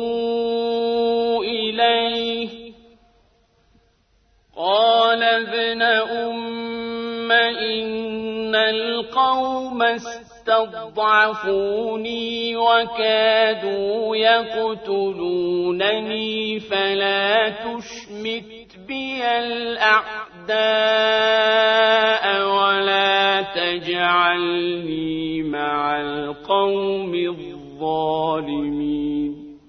إليه قال ابن أم إن القوم استضعفوني وكادوا يقتلونني فلا تشمت بي الأعداء ولا تجعلني مع القوم الظالمين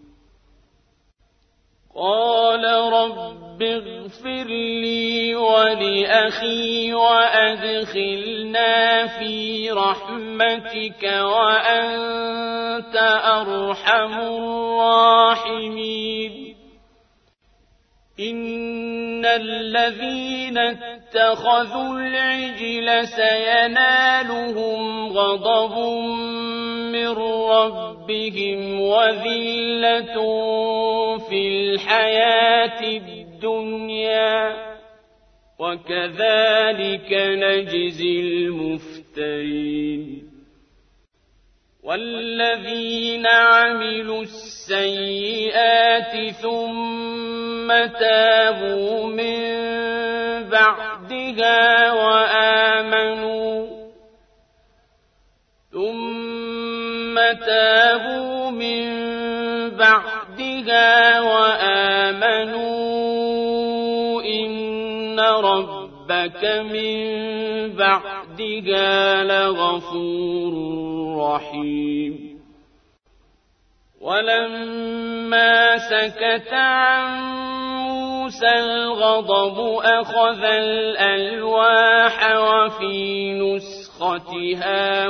قال رب اغفر لي ولأخي وأدخلنا في رحمتك وأنت أرحم الراحمين إن الذين اتخذوا العجل سينالهم غضب من ربهم ربهم وذلة في الحياة الدنيا وكذلك نجزي المفترين والذين عملوا السيئات ثم تابوا من بعدها وآمنوا إن ربك من بعدها لغفور رحيم ولما سكت عن موسى الغضب أخذ الألواح وفي نسختها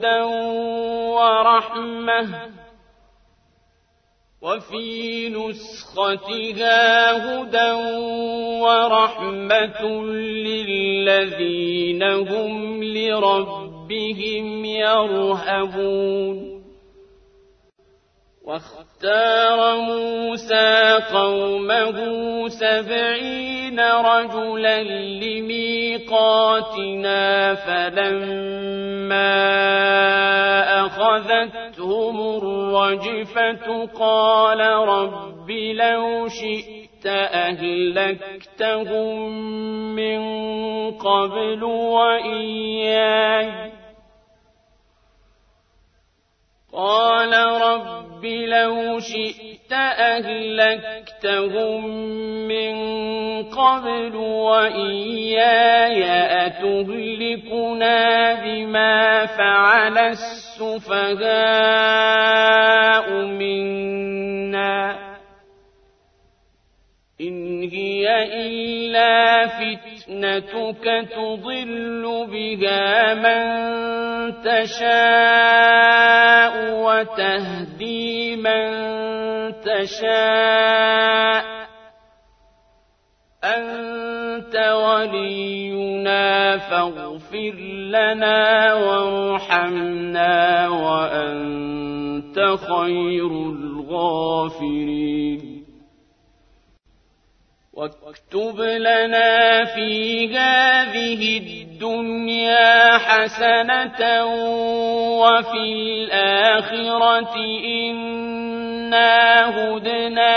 هدى ورحمة للذين هم لربهم يرهبون واختار موسى قومه 70 رجلا لميقاتنا فلما أخذتهم الرجفة قال رب لو شئت أهلكتهم من قبل وإياي أتهلكنا بما فعل السفهاء منا إن هي إلا فتنتك تضل بها من تشاء وتهدي من تشاء أنت ولينا فاغفر لنا وارحمنا وأنت خير الغافرين واكتب لنا في هذه الدنيا حسنة وفي الآخرة إنا هدنا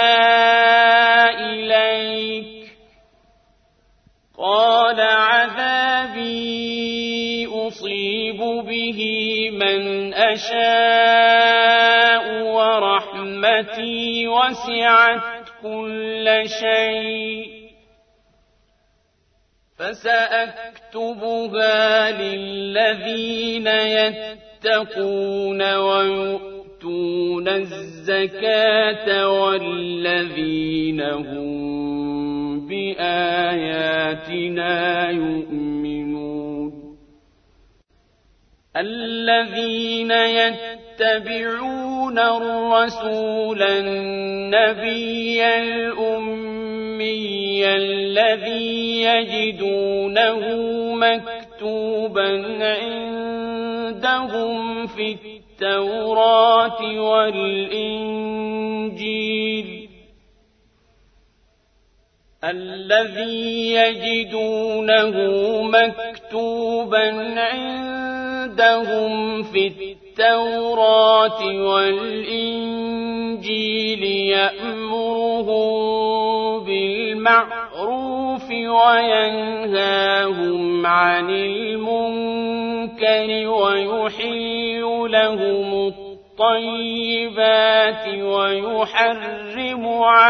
إليك قال عذابي أصيب به من أشاء ورحمتي وسعت كل شيء فسأكتبها للذين يتقون ويؤتون الزكاة والذين هم بآياتنا يؤمنون الذين يتبعون الرسول النبي الأمي الذي يجدونه مكتوبا عندهم في التوراة والإنجيل يأمرهم بالمعروف وينهاهم عن المنكر ويحل لهم الطيبات ويحرم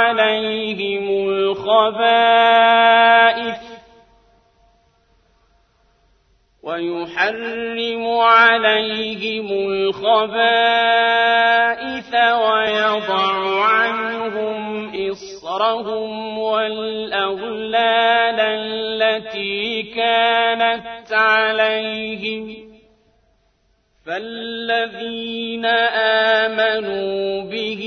عليهم الخبائث ويضع عنهم إصرهم والأغلال التي كانت عليهم فالذين آمنوا به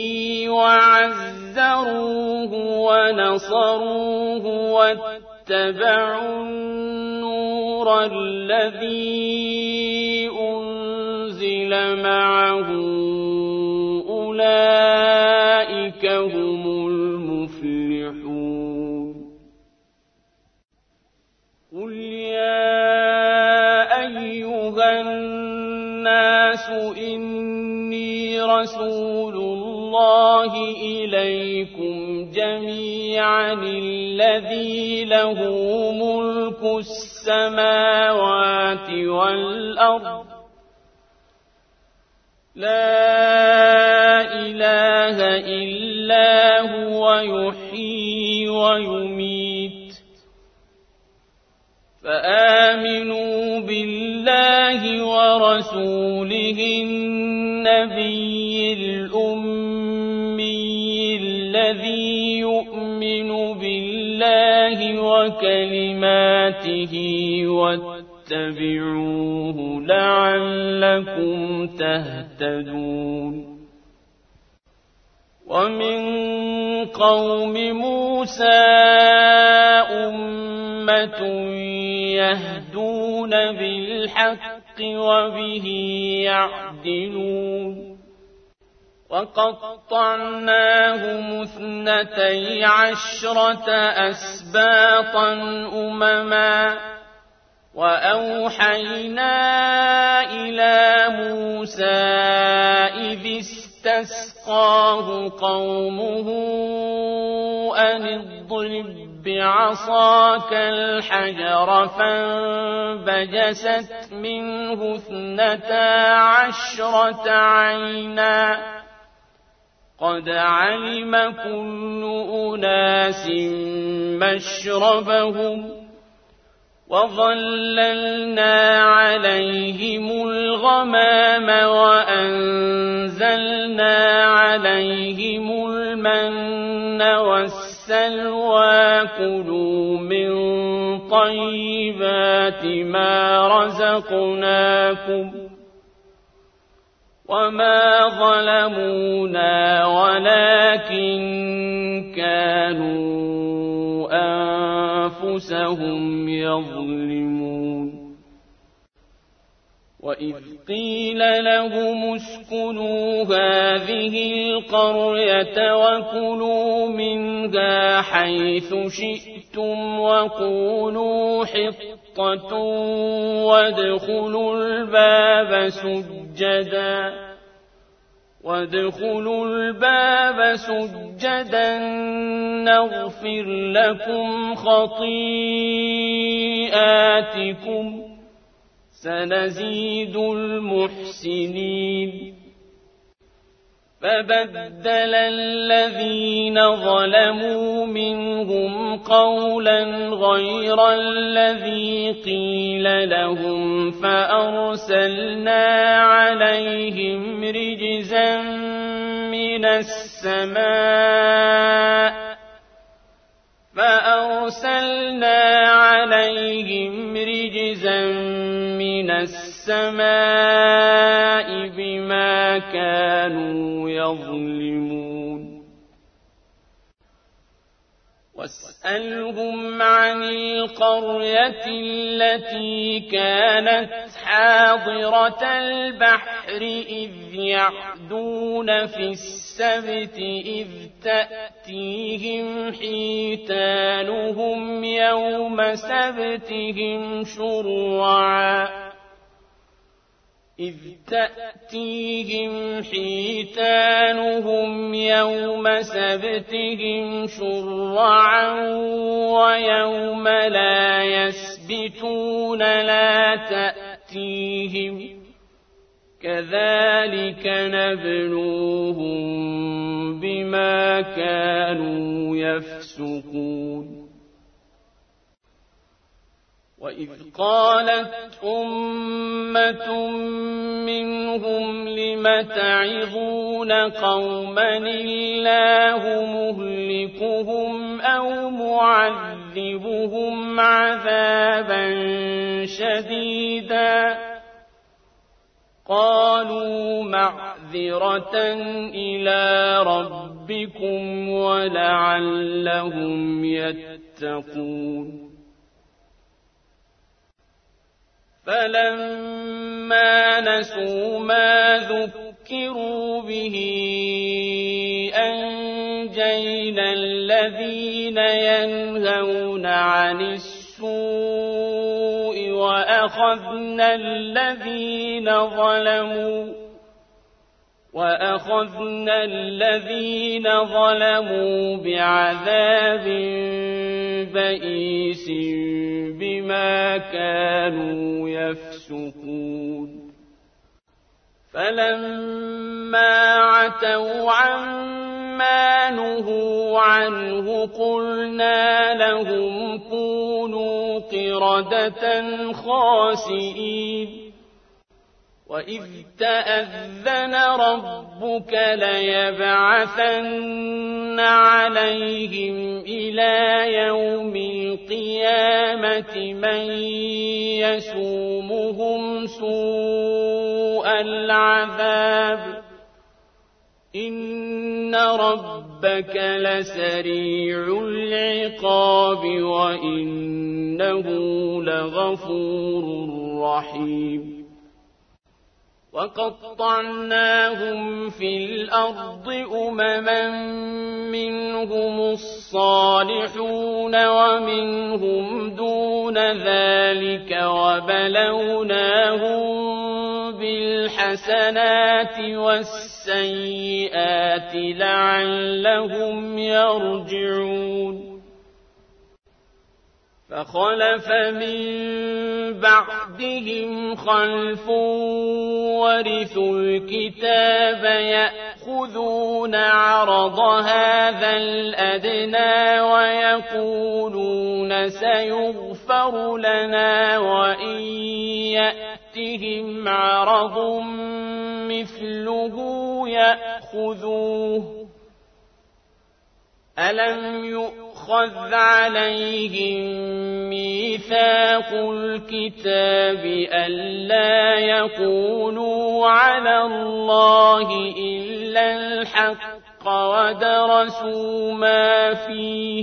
وعزروه ونصروه واتبعوا النور الذي أنزل معه أولئك هم المفلحون قل يا أيها الناس إني رسول الله إليكم جميعا الذي له ملك السماوات والأرض لا إله إلا هو يحيي ويميت فآمنوا بالله ورسوله النبي الأمي الذي يؤمن بالله وكلماته واتبعوه لعلكم تهتدون ومن قوم موسى أمة يهدون بالحق وبه يعدلون وقطعناهم 12 أسباطا أمما وأوحينا إلى موسى إذ استسقاه قومه أن اضرب بعصاك الحجر فانبجست منه 12 عينا قد علم كل أناس مشربهم وظللنا عليهم الغمام وأنزلنا عليهم المن والسلوى كلوا من طيبات ما رزقناكم وما ظلمونا ولكن كانوا أنفسهم يظلمون وإذ قيل لهم اسكنوا هذه القرية وكلوا منها حيث شئتم وقولوا حطة وادخلوا الباب سجدا نغفر لكم خطيئاتكم سنزيد المحسنين فبدل الذين ظلموا منهم قولا غير الذي قيل لهم فأرسلنا عليهم رجزا من السماء بما كانوا يظلمون واسألهم عن القرية التي كانت حاضرة البحر إذ يعدون في السبت إذ تأتيهم حيتانهم يوم سبتهم شرعا ويوم لا يسبتون لا تأتيهم كذلك نبلوهم بما كانوا يفسقون وإذ قالت أمة منهم لم تعظون قوما الله مهلكهم أو معذبهم عذابا شديدا قالوا معذرة إلى ربكم ولعلهم يتقون فلما نسوا ما ذكروا ذكروا به أنجينا الذين ينهون عن السوء وأخذنا الذين ظلموا بعذاب بئيس بما كانوا يفسقون فلما عتوا عما نهوا عنه قلنا لهم كونوا قردة خاسئين وإذ تأذن ربك ليبعثن عليهم إلى يوم القيامة من يسومهم سوء العذاب إن ربك لسريع العقاب وإنه لغفور رحيم وقطعناهم في الأرض أمما منهم الصالحون ومنهم دون ذلك وبلوناهم بالحسنات والسيئات لعلهم يرجعون فخلف من بعدهم خلف ورثوا الكتاب يأخذون عرض هذا الأدنى ويقولون سيغفر لنا وإن يأتهم عرض مثله يأخذوه ألم يؤخذ عليهم ميثاق الكتاب ألا يقولوا على الله إلا الحق ودرسوا ما فيه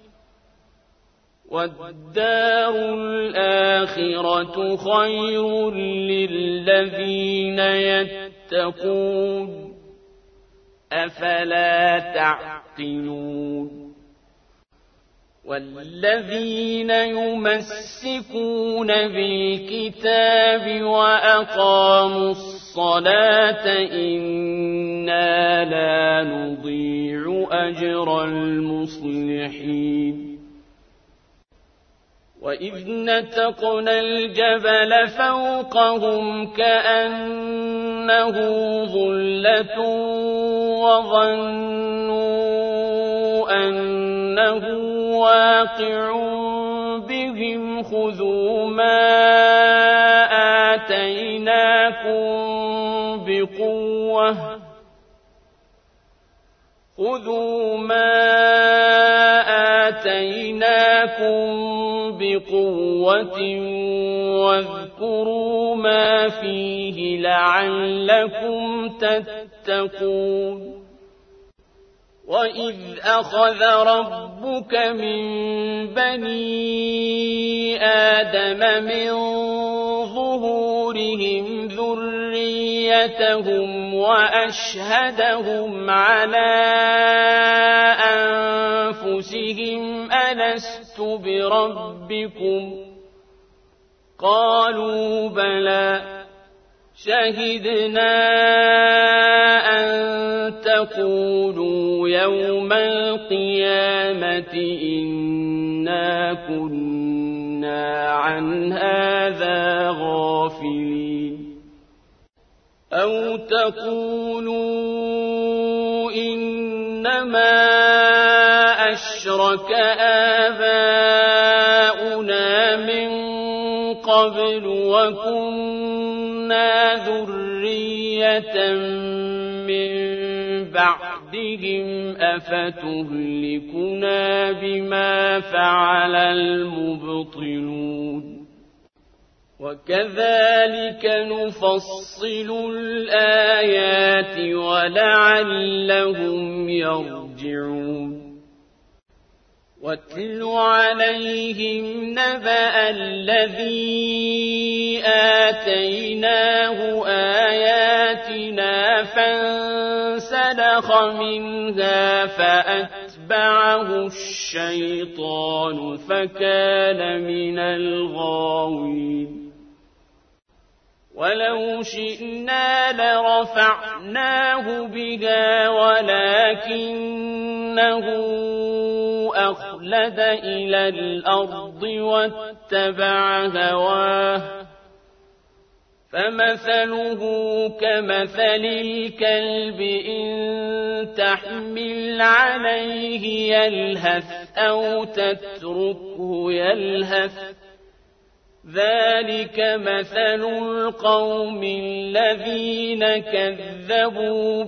والدار الآخرة خير للذين يتقون أفلا تعقلون والذين يمسكون بالكتاب وأقاموا الصلاة إنا لا نضيع أجر المصلحين وإذ نتقنا الجبل فوقهم كأنه ظلة وظنوا أنه واقع بهم خذوا ما آتيناكم بقوة واذكروا ما فيه لعلكم تتقون وإذ أخذ ربك من بني آدم من ظهورهم ذريتهم وأشهدهم على أنفسهم ألست بربكم قالوا بلى شهدنا أن تقولوا يوم القيامة إنا كنا عن هذا غافلين أو تقولوا إنما أشرك آباؤنا من قبل وكنا ذرية من بعدهم أفتهلكنا بما فعل المبطلون وكذلك نفصل الآيات ولعلهم يرجعون واتل عليهم نبأ الذي آتيناه آياتنا فانسلخ منها فأتبعه الشيطان فكان من الغاوين ولو شئنا لرفعناه بها ولكنه أخلد إلى الأرض واتبع هواه فمثله كمثل الكلب إن تحمل عليه يلهث أو تتركه يلهث ذلك مثل القوم الذين كذبوا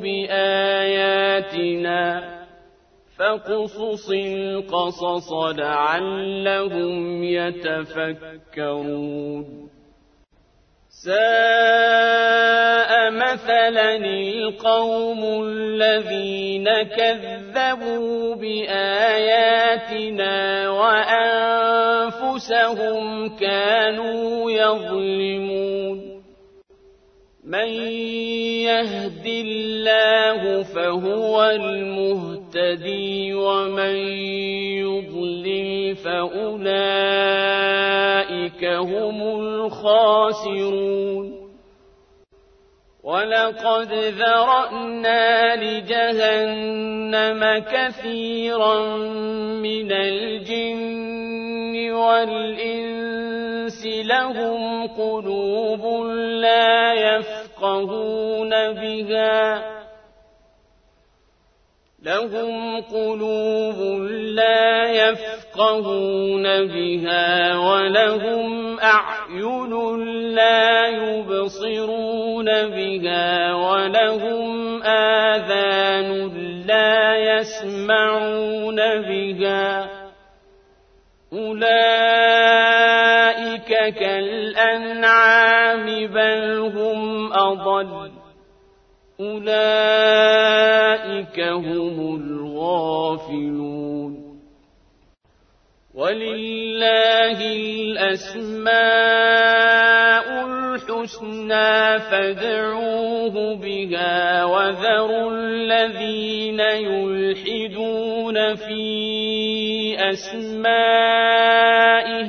بآياتنا فاقصص القصص لعلهم يتفكرون ساء مثلا القوم الذين كذبوا بآياتنا وأنفسهم كانوا يظلمون من يهد الله فهو المهتدي ومن يضلل فأولئك هم الخاسرون ولقد ذرأنا لجهنم كثيرا من الجن والإنس لهم قلوب لا يفقهون بها ولهم أعين لا يبصرون بها ولهم آذان لا يسمعون بها أولئك كالأنعام بل هم أضل أولئك هم الغافلون ولله الأسماء الحسنى فادعوه بها وذروا الذين يلحدون في أسمائه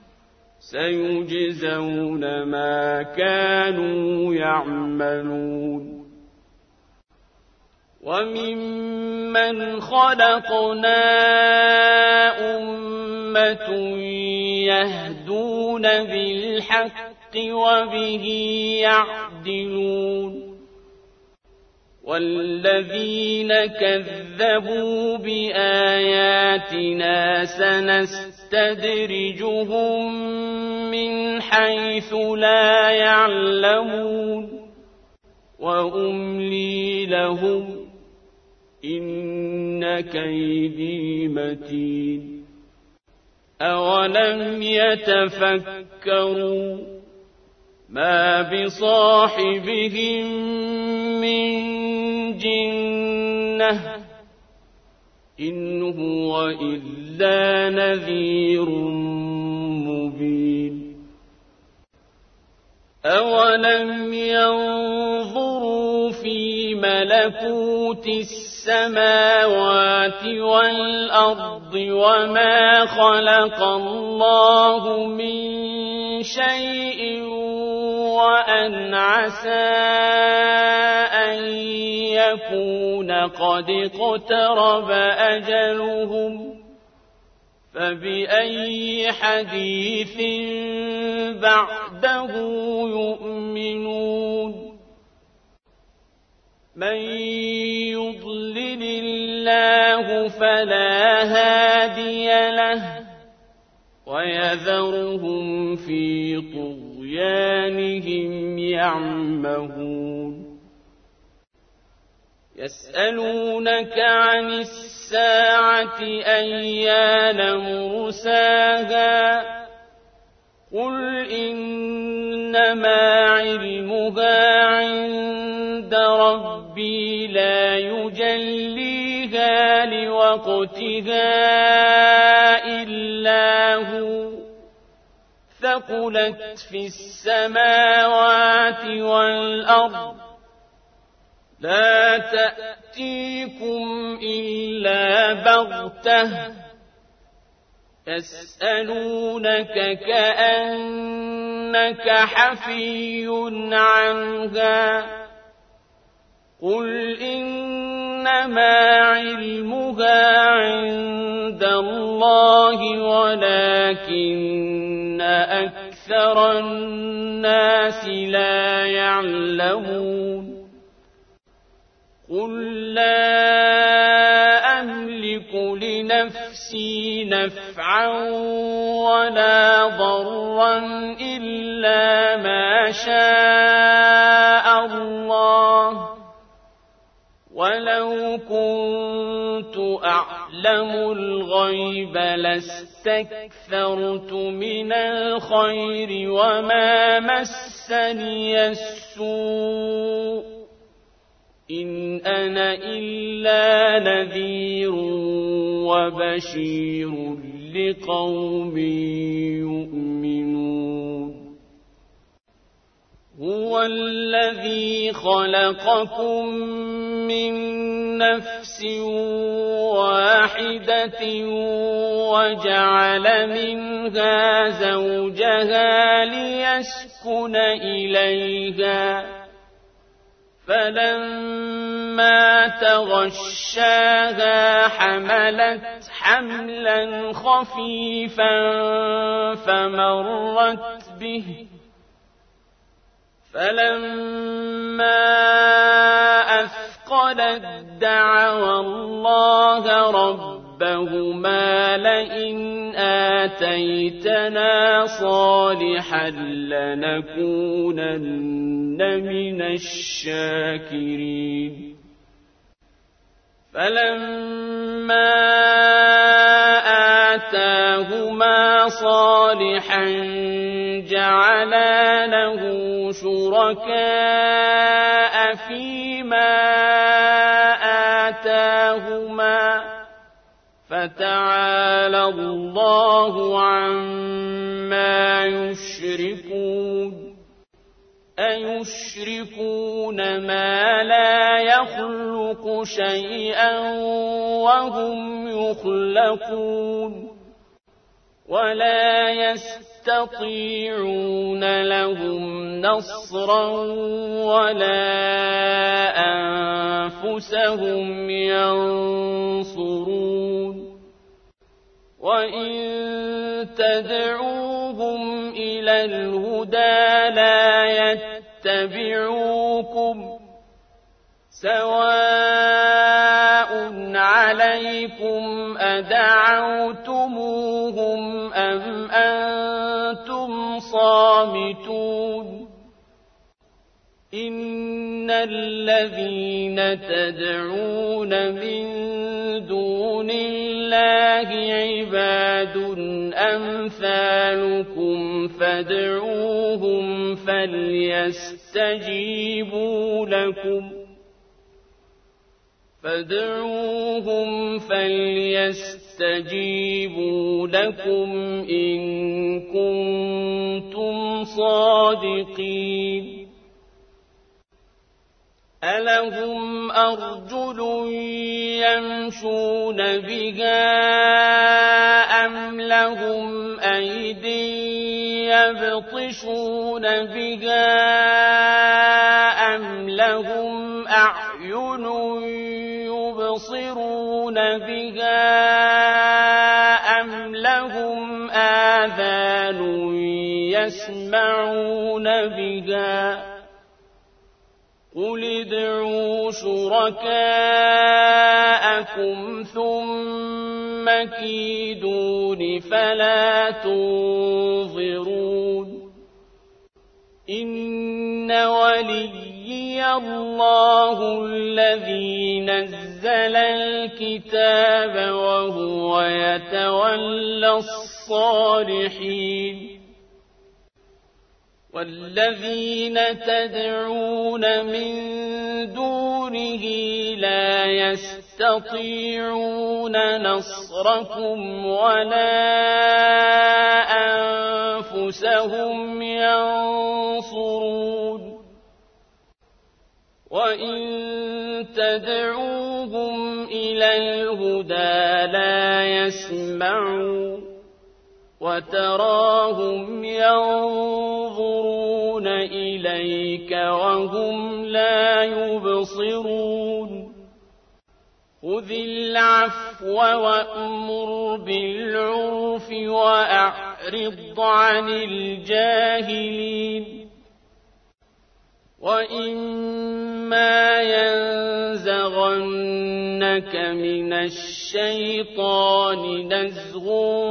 سيجزون ما كانوا يعملون وممن خلقنا أمة يهدون بالحق وبه يعدلون والذين كذبوا بآياتنا سنستدرجهم من حيث لا يعلمون وأملي لهم إن كيدي متين أولم يتفكروا ما بصاحبهم من جنة إن هو إلا نذير مبين أولم ينظروا في ملكوت السماوات والأرض وما خلق الله من شيء وأن عسى أن يكون قد اقترب أجلهم فبأي حديث بعده يؤمنون من يضلل الله فلا هادي له ويذرهم في طغيانهم يعمهون يسألونك عن الساعة أيان مرساها قل إنما علمها عند ربي لا يجليها لوقتها وقتها إلا هو ثقلت في السماوات والأرض لا تأتيكم إلا بغتة يسألونك كأنك حفي عنها قل إنما علمها عند الله ولكن أكثر الناس لا يعلمون قل لا أملك لنفسي نفعا ولا ضرا إلا ما شاء الله ولو كنت أعلم الغيب لاستكثرت من الخير وما مسني السوء إن أنا إلا نذير وبشير لقوم يؤمنون هو الذي خلقكم من نفس واحدة وجعل منها زوجها ليسكن إليها فلما تغشاها حملت حملا خفيفا فمرت به فلما أثقلت دعوا الله ربهما لئن آتيتنا صالحا لنكونن من الشاكرين فلما آتاهما صالحا جعلا له شركاء فيما آتاهما فتعالى الله عما يشركون أيشركون ما لا يخلق شيئا وهم يخلقون ولا يستطيعون لهم نصرا ولا أنفسهم ينصرون وإن تدعوهم إلى الهدى لا يتبعوكم سواء عليكم أدعوتموهم أم أنتم صامتون إن الذين تدعون من دون الله عباد أمثالكم فادعوهم فليستجيبوا لكم إن كنتم صادقين ألهم أرجل يمشون بها أم لهم أيدي يبطشون بها أم لهم أعين يبصرون بها أم لهم آذان يسمعون بها قل ادعوا شركاءكم ثم كيدون فلا تنظرون إن وليي الله الذي نزل الكتاب وهو يتولى الصالحين والذين تدعون من دونه لا يستطيعون يستطيعون نصركم ولا أنفسهم ينصرون وإن تدعوهم إلى الهدى لا يسمعون وتراهم ينظرون إليك وهم لا يبصرون خذ العفو وأمر بالعرف وأعرض عن الجاهلين وإما ينزغنك من الشيطان نزغ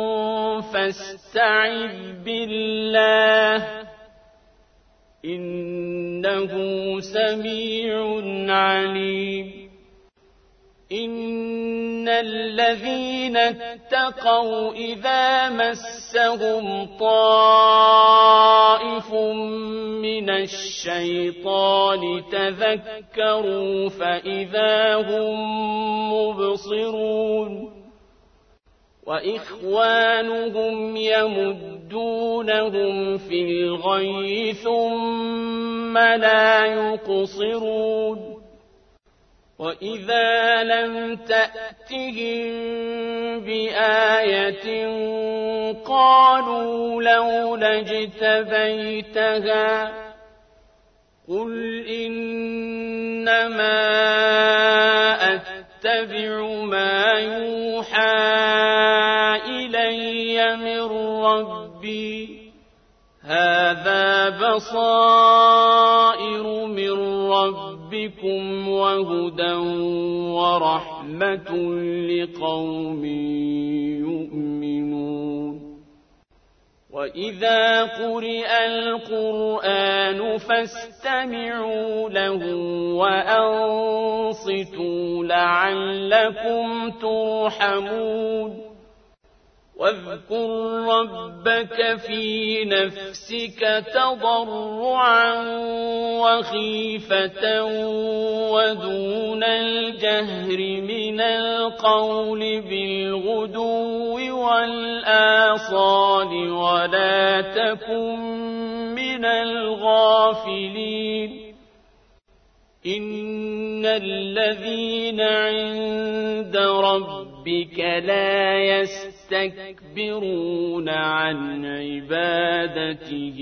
فاستعذ بالله إنه سميع عليم إن الذين اتقوا إذا مسهم طائف من الشيطان تذكروا فإذا هم مبصرون وإخوانهم يمدونهم في الغي ثم لا يقصرون وإذا لم تأتهم بآية قالوا لولا اجتبيتها قل إنما أتبع ما يوحى إلي من ربي هذا بصائر من ربكم وهدى ورحمة لقوم يؤمنون وإذا قرئ القرآن فاستمعوا له وأنصتوا لعلكم ترحمون واذكر ربك في نفسك تضرعا وخيفة ودون الجهر من القول بالغدو والآصال ولا تكن من الغافلين إن الذين عند ربك لا يستكبرون عن عبادته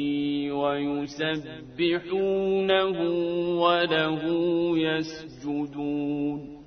ويسبحونه وله يسجدون